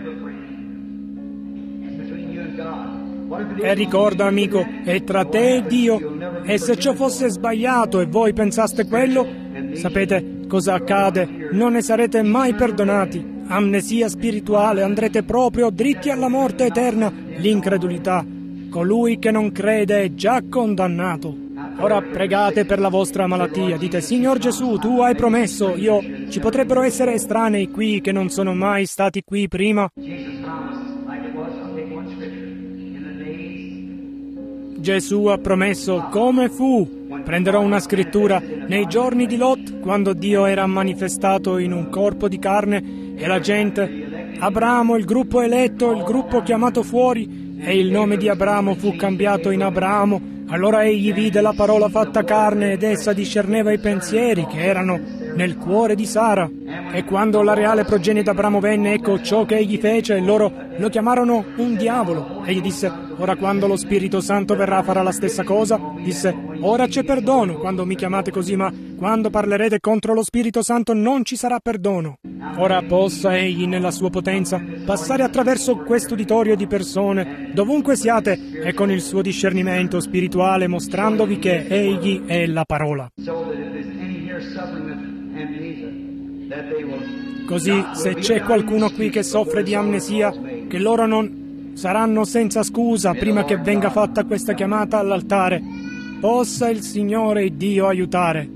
E ricorda, amico, è tra te e Dio. E se ciò fosse sbagliato e voi pensaste quello, sapete cosa accade? Non ne sarete mai perdonati. Amnesia spirituale, andrete proprio dritti alla morte eterna. L'incredulità. Colui che non crede è già condannato. Ora pregate per la vostra malattia. Dite: Signor Gesù, tu hai promesso. Io... Ci potrebbero essere estranei qui che non sono mai stati qui prima. Gesù ha promesso come fu. Prenderò una scrittura. Nei giorni di Lot, quando Dio era manifestato in un corpo di carne e la gente, Abramo, il gruppo eletto, il gruppo chiamato fuori, e il nome di Abramo fu cambiato in Abramo. Allora egli vide la parola fatta carne ed essa discerneva i pensieri che erano nel cuore di Sara. E quando la reale progenie d'Abramo venne, ecco ciò che egli fece, e loro lo chiamarono un diavolo. Egli disse: ora quando lo Spirito Santo verrà farà la stessa cosa. Disse: ora c'è perdono quando mi chiamate così, ma quando parlerete contro lo Spirito Santo non ci sarà perdono. Ora possa egli nella sua potenza passare attraverso questo uditorio di persone, dovunque siate, e con il suo discernimento spirituale mostrandovi che egli è la parola. Così, se c'è qualcuno qui che soffre di amnesia, che loro non saranno senza scusa prima che venga fatta questa chiamata all'altare. Possa il Signore Dio aiutare.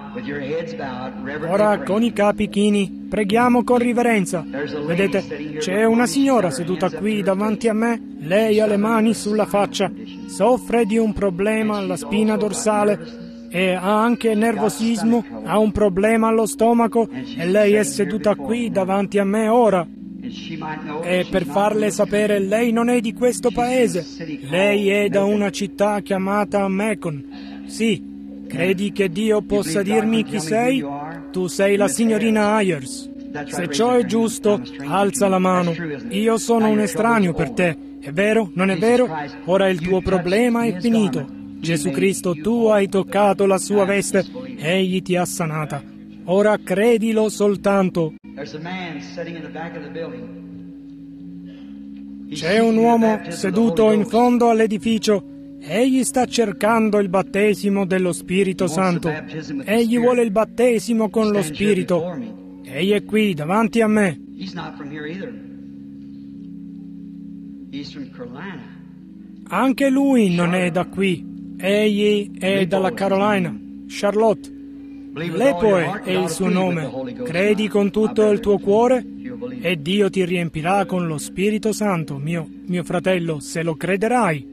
Ora, con i capi chini, preghiamo con riverenza. Vedete, c'è una signora seduta qui davanti a me. Lei ha le mani sulla faccia, soffre di un problema alla spina dorsale e ha anche nervosismo, ha un problema allo stomaco, e lei è seduta qui davanti a me ora. E per farle sapere, lei non è di questo paese, lei è da una città chiamata Macon. Sì, credi che Dio possa dirmi chi sei? Tu sei la signorina Ayers. Se ciò è giusto, alza la mano. Io sono un estraneo per te. È vero? Non è vero? Ora il tuo problema è finito. Gesù Cristo, tu hai toccato la sua veste, egli ti ha sanata. Ora credilo soltanto. C'è un uomo seduto in fondo all'edificio. Egli sta cercando il battesimo dello Spirito Santo. Egli vuole il battesimo con lo Spirito. Egli è qui davanti a me. Anche lui non è da qui. Egli è dalla Carolina, Charlotte. Lepoe è il suo nome. Credi con tutto il tuo cuore e Dio ti riempirà con lo Spirito Santo, mio, mio fratello, se lo crederai.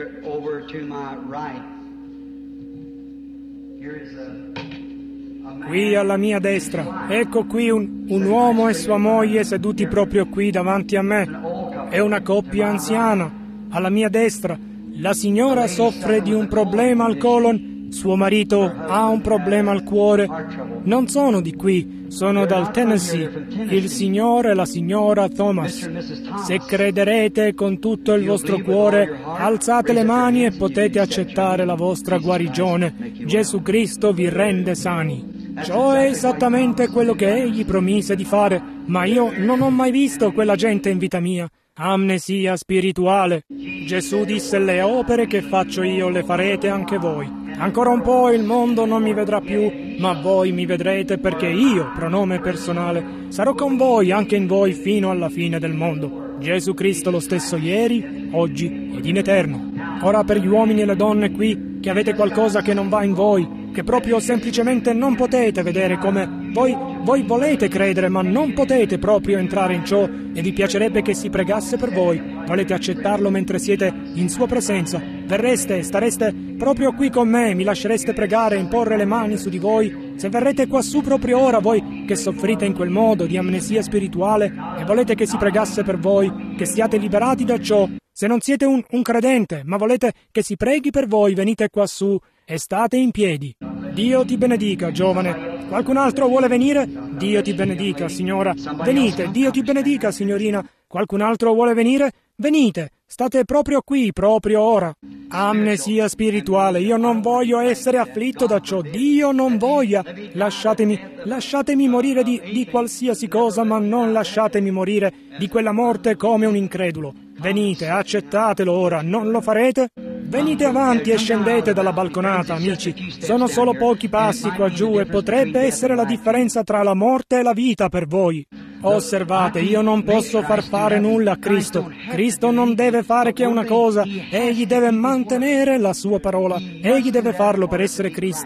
Qui alla mia destra, ecco qui un, un uomo e sua moglie seduti proprio qui davanti a me. È una coppia anziana. Alla mia destra, la signora soffre di un problema al colon, suo marito ha un problema al cuore. Non sono di qui, sono dal Tennessee, il signore e la signora Thomas. Se crederete con tutto il vostro cuore, alzate le mani e potete accettare la vostra guarigione. Gesù Cristo vi rende sani. Ciò è esattamente quello che egli promise di fare, ma io non ho mai visto quella gente in vita mia. Amnesia spirituale. Gesù disse: le opere che faccio io le farete anche voi. Ancora un po' il mondo non mi vedrà più, ma voi mi vedrete, perché io, pronome personale, sarò con voi, anche in voi, fino alla fine del mondo. Gesù Cristo lo stesso ieri, oggi ed in eterno. Ora per gli uomini e le donne qui, che avete qualcosa che non va in voi, che proprio semplicemente non potete vedere, come voi, voi volete credere, ma non potete proprio entrare in ciò, e vi piacerebbe che si pregasse per voi, volete accettarlo mentre siete in sua presenza, verreste, stareste proprio qui con me, mi lascereste pregare e imporre le mani su di voi. Se verrete quassù proprio ora, voi che soffrite in quel modo di amnesia spirituale e volete che si pregasse per voi, che siate liberati da ciò, se non siete un, un credente, ma volete che si preghi per voi, venite quassù e state in piedi. Dio ti benedica, giovane. Qualcun altro vuole venire? Dio ti benedica, signora. Venite, Dio ti benedica, signorina. Qualcun altro vuole venire? Venite, state proprio qui, proprio ora. Amnesia spirituale, io non voglio essere afflitto da ciò, Dio non voglia. Lasciatemi, lasciatemi morire di, di qualsiasi cosa, ma non lasciatemi morire di quella morte come un incredulo. Venite, accettatelo ora, non lo farete? Venite avanti e scendete dalla balconata, amici. Sono solo pochi passi qua giù e potrebbe essere la differenza tra la morte e la vita per voi. Osservate, io non posso far fare nulla a Cristo. Cristo non deve fare che una cosa. Egli deve mantenere la sua parola. Egli deve farlo per essere Cristo.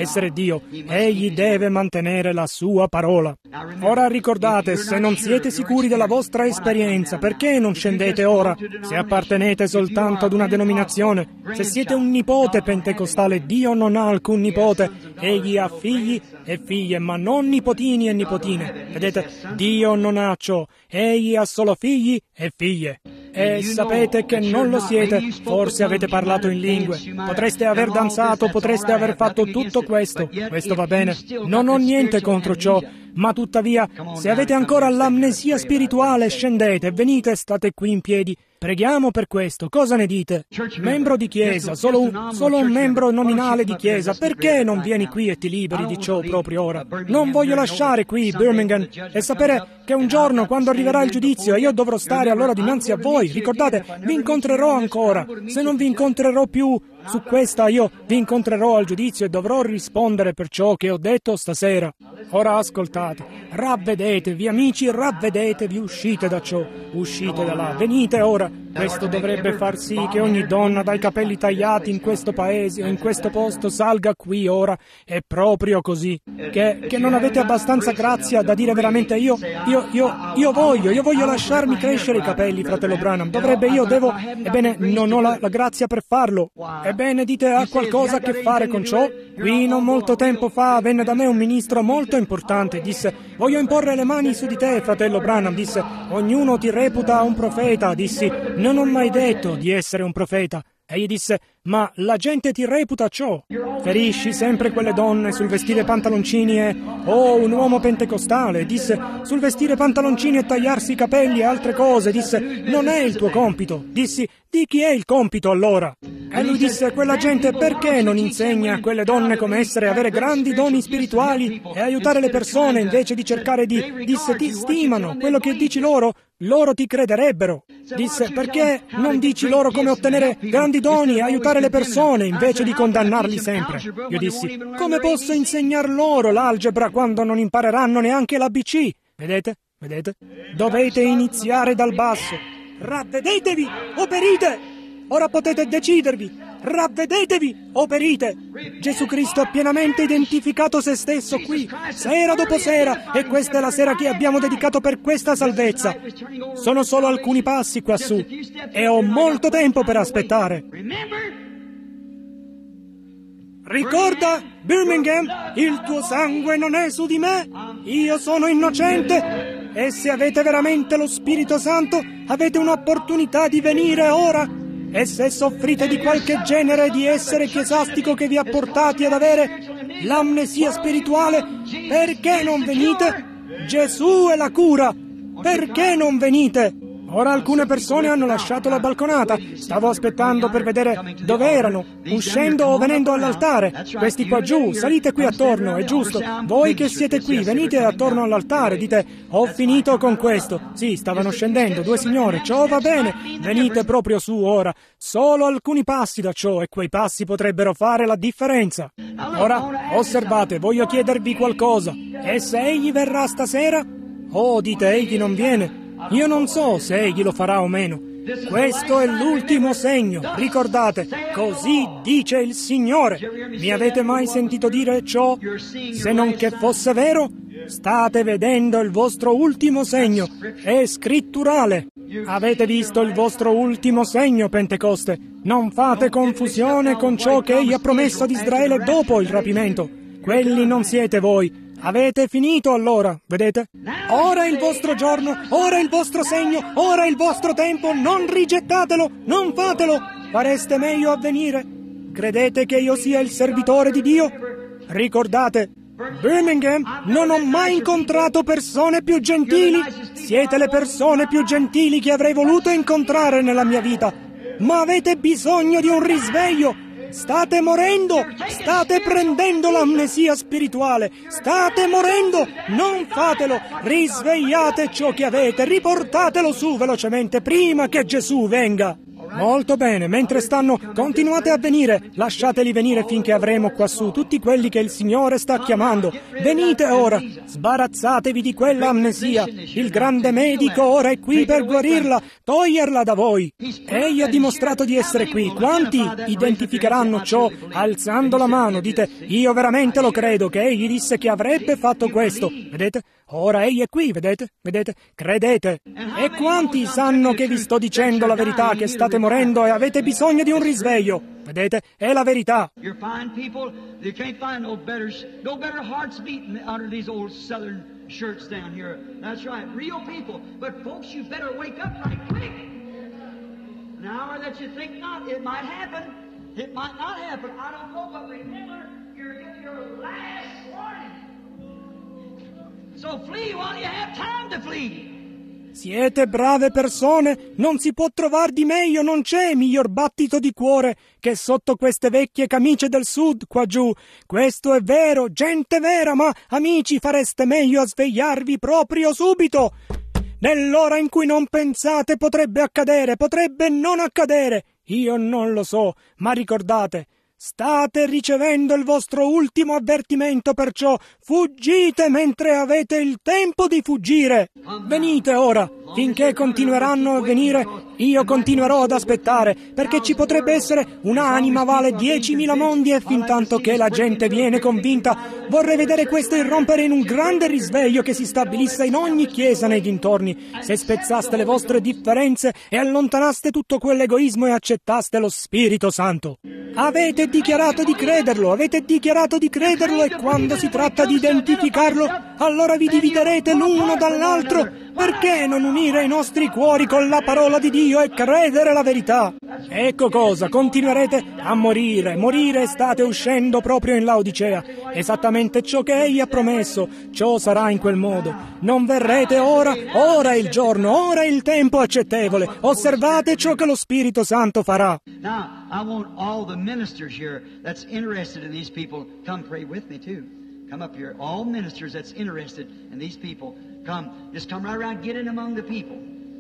essere Dio. Egli deve mantenere la sua parola. Ora ricordate, se non siete sicuri della vostra esperienza, perché non scendete ora? Se appartenete soltanto ad una denominazione, se siete un nipote pentecostale, Dio non ha alcun nipote. Egli ha figli e figlie, ma non nipotini e nipotine. Vedete, Dio non ha ciò. Egli ha solo figli e figlie. E sapete che non lo siete. Forse avete parlato in lingue, potreste aver danzato, potreste aver fatto tutto questo. Questo va bene, non ho niente contro ciò, ma tuttavia, se avete ancora l'amnesia spirituale, scendete, venite, state qui in piedi. Preghiamo per questo, cosa ne dite? Membro di chiesa, solo un, solo un membro nominale di chiesa, perché non vieni qui e ti liberi di ciò proprio ora? Non voglio lasciare qui Birmingham e sapere che un giorno, quando arriverà il giudizio, io dovrò stare allora dinanzi a voi. Ricordate, vi incontrerò ancora. Se non vi incontrerò più su questa, io vi incontrerò al giudizio e dovrò rispondere per ciò che ho detto stasera. Ora ascoltate, ravvedetevi, amici, ravvedetevi, uscite da ciò, uscite da là, venite ora. Questo dovrebbe far sì che ogni donna dai capelli tagliati in questo paese o in questo posto salga qui ora. È proprio così. Che, che non avete abbastanza grazia da dire veramente io, io, io, io voglio, io voglio lasciarmi crescere i capelli, fratello Branham. Dovrebbe, io devo, ebbene, non ho la, la grazia per farlo. Ebbene, dite, ha qualcosa a che fare con ciò? Qui non molto tempo fa venne da me un ministro molto importante, disse, voglio imporre le mani su di te, fratello Branham, disse, ognuno ti reputa un profeta, dissi, non ho mai detto di essere un profeta. Egli disse, ma la gente ti reputa ciò. Ferisci sempre quelle donne sul vestire pantaloncini e, oh, un uomo pentecostale, disse, sul vestire pantaloncini e tagliarsi i capelli e altre cose, disse, non è il tuo compito. Dissi, di chi è il compito allora? E lui disse, quella gente perché non insegna a quelle donne come essere, avere grandi doni spirituali e aiutare le persone invece di cercare di, disse, ti stimano, quello che dici loro, loro ti crederebbero. Disse, perché non dici loro come ottenere grandi doni e aiutare le persone invece di condannarli sempre? Io dissi, come posso insegnar loro l'algebra quando non impareranno neanche l'A B C? Vedete? Vedete? Dovete iniziare dal basso. Ravvedetevi o perite! Ora potete decidervi. Ravvedetevi o perite. Gesù Cristo ha pienamente identificato se stesso qui, sera dopo sera, e questa è la sera che abbiamo dedicato per questa salvezza. Sono solo alcuni passi quassù e ho molto tempo per aspettare. Ricorda, Birmingham, il tuo sangue non è su di me, io sono innocente, e se avete veramente lo Spirito Santo, avete un'opportunità di venire ora. E se soffrite di qualche genere di essere chiesastico che vi ha portati ad avere l'amnesia spirituale, perché non venite? Gesù è la cura, perché non venite? Ora alcune persone hanno lasciato la balconata. Stavo aspettando per vedere dove erano, uscendo o venendo all'altare. Questi qua giù, salite qui attorno, è giusto. Voi che siete qui, venite attorno all'altare, dite, ho finito con questo. Sì, stavano scendendo, due signore, ciò va bene. Venite proprio su ora. Solo alcuni passi da ciò, e quei passi potrebbero fare la differenza. Ora, osservate, voglio chiedervi qualcosa. E se egli verrà stasera? Oh, dite, egli non viene. Io non so se egli lo farà o meno. Questo è l'ultimo segno. Ricordate, così dice il Signore. Mi avete mai sentito dire ciò? Se non che fosse vero, state vedendo il vostro ultimo segno. È scritturale. Avete visto il vostro ultimo segno, Pentecoste. Non fate confusione con ciò che egli ha promesso ad Israele dopo il rapimento. Quelli non siete voi. Avete finito allora, vedete? Ora è il vostro giorno, ora è il vostro segno, ora è il vostro tempo, non rigettatelo, non fatelo, fareste meglio a venire. Credete che io sia il servitore di Dio? Ricordate, Birmingham, non ho mai incontrato persone più gentili, siete le persone più gentili che avrei voluto incontrare nella mia vita, ma avete bisogno di un risveglio. State morendo, state prendendo l'amnesia spirituale, state morendo, non fatelo, risvegliate ciò che avete, riportatelo su velocemente prima che Gesù venga. Molto bene, mentre stanno, continuate a venire, lasciateli venire finché avremo quassù tutti quelli che il Signore sta chiamando. Venite ora, sbarazzatevi di quella amnesia. Il grande medico ora è qui per guarirla, toglierla da voi. Egli ha dimostrato di essere qui. Quanti identificheranno ciò alzando la mano? Dite, io veramente lo credo che egli disse che avrebbe fatto questo. Vedete? Ora egli è qui, vedete? Vedete? Credete. E quanti sanno che vi sto dicendo la verità, che state morendo e avete bisogno di un risveglio? Vedete? È la verità. You're fine people. You can't find no better, no better hearts beating under these old southern shirts down here. That's right. Real people. But folks, you better wake up right quick. An hour that you think not, it might happen. It might not happen. I don't know, but remember, you're in your last warning. So flee while you have time to flee. Siete brave persone, non si può trovar di meglio, non c'è miglior battito di cuore che sotto queste vecchie camicie del sud qua giù. Questo è vero, gente vera, ma amici fareste meglio a svegliarvi proprio subito. Nell'ora in cui non pensate potrebbe accadere, potrebbe non accadere. Io non lo so, ma ricordate, state ricevendo il vostro ultimo avvertimento, perciò fuggite mentre avete il tempo di fuggire. Venite ora, finché continueranno a venire, io continuerò ad aspettare, perché ci potrebbe essere un'anima vale diecimila mondi e fintanto che la gente viene convinta, vorrei vedere questo irrompere in un grande risveglio che si stabilisse in ogni chiesa nei dintorni. Se spezzaste le vostre differenze e allontanaste tutto quell'egoismo e accettaste lo Spirito Santo. Avete dichiarato di crederlo, avete dichiarato di crederlo e quando si tratta di identificarlo, allora vi dividerete l'uno dall'altro. Perché non unire i nostri cuori con la parola di Dio e credere la verità? Ecco cosa, continuerete a morire, morire e state uscendo proprio in Laodicea. Esattamente ciò che Egli ha promesso, ciò sarà in quel modo. Non verrete ora, ora è il giorno, ora è il tempo accettevole. Osservate ciò che lo Spirito Santo farà. Now, I want all the ministers here that's interested in these people, come pray with me too. Come up here. All ministers that's interested in these people, come. Just come right around, get in among the people.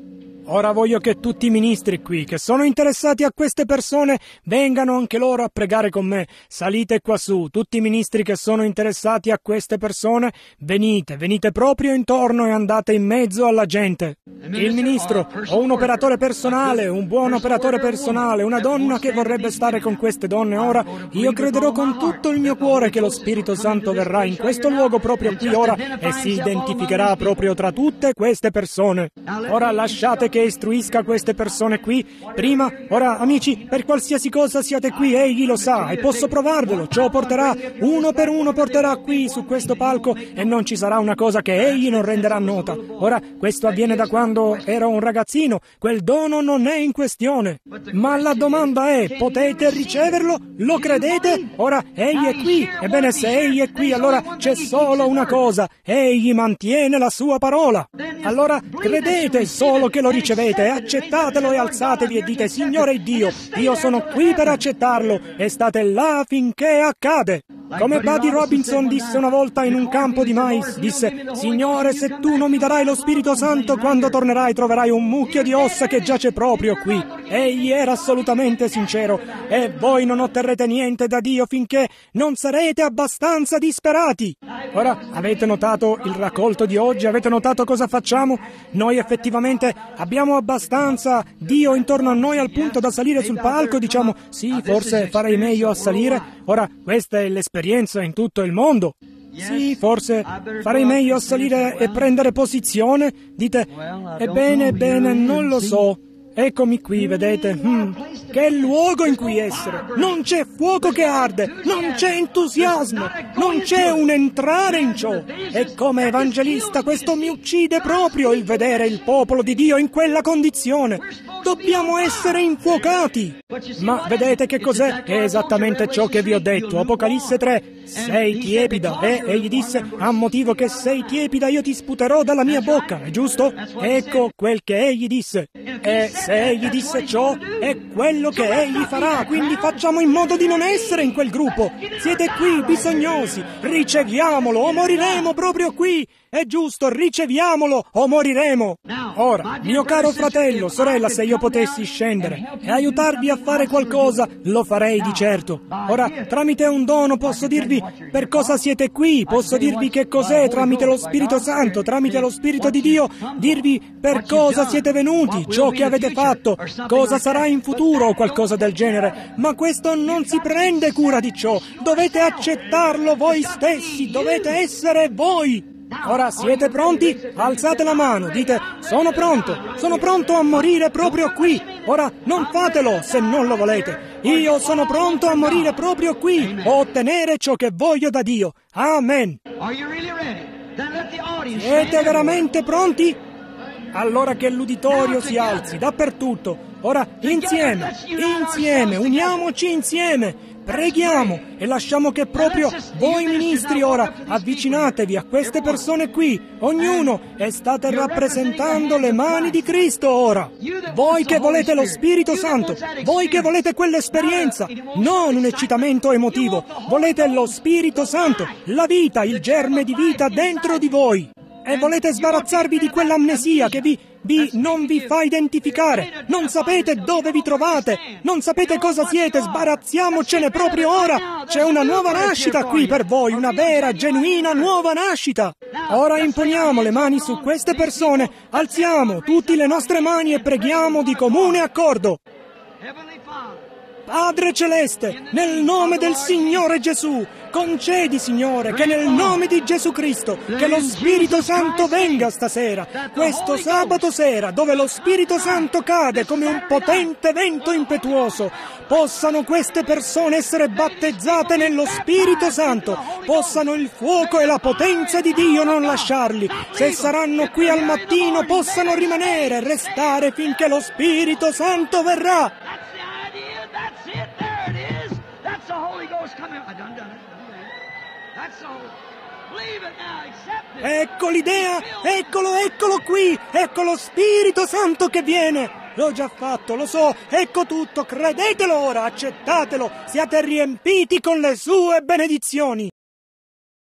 Ora voglio che tutti i ministri qui, che sono interessati a queste persone, vengano anche loro a pregare con me. Salite qua su, tutti i ministri che sono interessati a queste persone, venite, venite proprio intorno e andate in mezzo alla gente. Il ministro, o un operatore personale, un buon operatore personale, una donna che vorrebbe stare con queste donne ora, io crederò con tutto il mio cuore che lo Spirito Santo verrà in questo luogo proprio qui ora e si identificherà proprio tra tutte queste persone. Ora lasciate che istruisca queste persone qui. Prima, ora amici, per qualsiasi cosa siate qui, egli lo sa e posso provarvelo. Ciò porterà, uno per uno porterà qui su questo palco e non ci sarà una cosa che egli non renderà nota. Ora, questo avviene da quando ero un ragazzino, quel dono non è in questione. Ma la domanda è, potete riceverlo? Lo credete? Ora, egli è qui. Ebbene, se egli è qui, allora c'è solo una cosa, egli mantiene la sua parola. Allora, credete solo che lo ricevete, accettatelo e alzatevi e dite, Signore Dio, io sono qui per accettarlo e state là finché accade. Come Buddy Robinson disse una volta in un campo di mais, disse, Signore, se tu non mi darai lo Spirito Santo, quando tornerai troverai un mucchio di ossa che giace proprio qui. Egli era assolutamente sincero e voi non otterrete niente da Dio finché non sarete abbastanza disperati. Ora, avete notato il raccolto di oggi? Avete notato cosa facciamo? Noi effettivamente abbiamo abbastanza Dio intorno a noi al punto da salire sul palco, diciamo, sì, forse farei meglio a salire. Ora, questa è l'esperienza in tutto il mondo. Sì, forse farei meglio a salire e prendere posizione. Dite, ebbene, ebbene, non lo so. Eccomi qui, vedete? Hmm. Che luogo in cui essere! Non c'è fuoco che arde, non c'è entusiasmo, non c'è un entrare in ciò. E come evangelista questo mi uccide proprio il vedere il popolo di Dio in quella condizione. Dobbiamo essere infuocati. Ma vedete che cos'è? È esattamente ciò che vi ho detto. Apocalisse tre. Sei tiepida. E egli disse, a motivo che sei tiepida io ti sputerò dalla mia bocca. È giusto? Ecco quel che egli disse. E se egli disse ciò, è quello che egli farà. Quindi facciamo in modo di non essere in quel gruppo. Siete qui, bisognosi. Riceviamolo o moriremo proprio qui. è giusto, riceviamolo o moriremo. Ora, mio caro fratello, sorella, se io potessi scendere e aiutarvi a fare qualcosa, lo farei di certo. Ora, tramite un dono posso dirvi per cosa siete qui, posso dirvi che cos'è tramite lo Spirito Santo, tramite lo Spirito di Dio, dirvi per cosa siete venuti, ciò che avete fatto, cosa sarà in futuro o qualcosa del genere. Ma questo non si prende cura di ciò, dovete accettarlo voi stessi, dovete essere voi. Ora siete pronti? Alzate la mano, dite sono pronto, sono pronto a morire proprio qui. Ora non fatelo se non lo volete. Io sono pronto a morire proprio qui o ottenere ciò che voglio da Dio. Amen. Siete veramente pronti? Allora che l'uditorio si alzi dappertutto. Ora insieme, insieme, uniamoci insieme. Preghiamo e lasciamo che proprio voi ministri ora avvicinatevi a queste persone qui, ognuno, e state rappresentando le mani di Cristo ora. Voi che volete lo Spirito Santo, voi che volete quell'esperienza, non un eccitamento emotivo, volete lo Spirito Santo, la vita, il germe di vita dentro di voi. E volete sbarazzarvi di quell'amnesia che vi, vi non vi fa identificare. Non sapete dove vi trovate, non sapete cosa siete, sbarazziamocene proprio ora. C'è una nuova nascita qui per voi, una vera, genuina nuova nascita. Ora imponiamo le mani su queste persone, alziamo tutte le nostre mani e preghiamo di comune accordo. Padre Celeste, nel nome del Signore Gesù, concedi, Signore, che nel nome di Gesù Cristo, che lo Spirito Santo venga stasera, questo sabato sera, dove lo Spirito Santo cade come un potente vento impetuoso, possano queste persone essere battezzate nello Spirito Santo, possano il fuoco e la potenza di Dio non lasciarli, se saranno qui al mattino possano rimanere, restare finché lo Spirito Santo verrà. That's it. There it is. That's the Holy Ghost coming. I done done it. That's all. Believe it now. Accept it. Ecco l'idea. Eccolo, eccolo qui. Ecco lo Spirito Santo che viene. L'ho già fatto, lo so. Ecco tutto. Credetelo ora. Accettatelo. Siate riempiti con le sue benedizioni.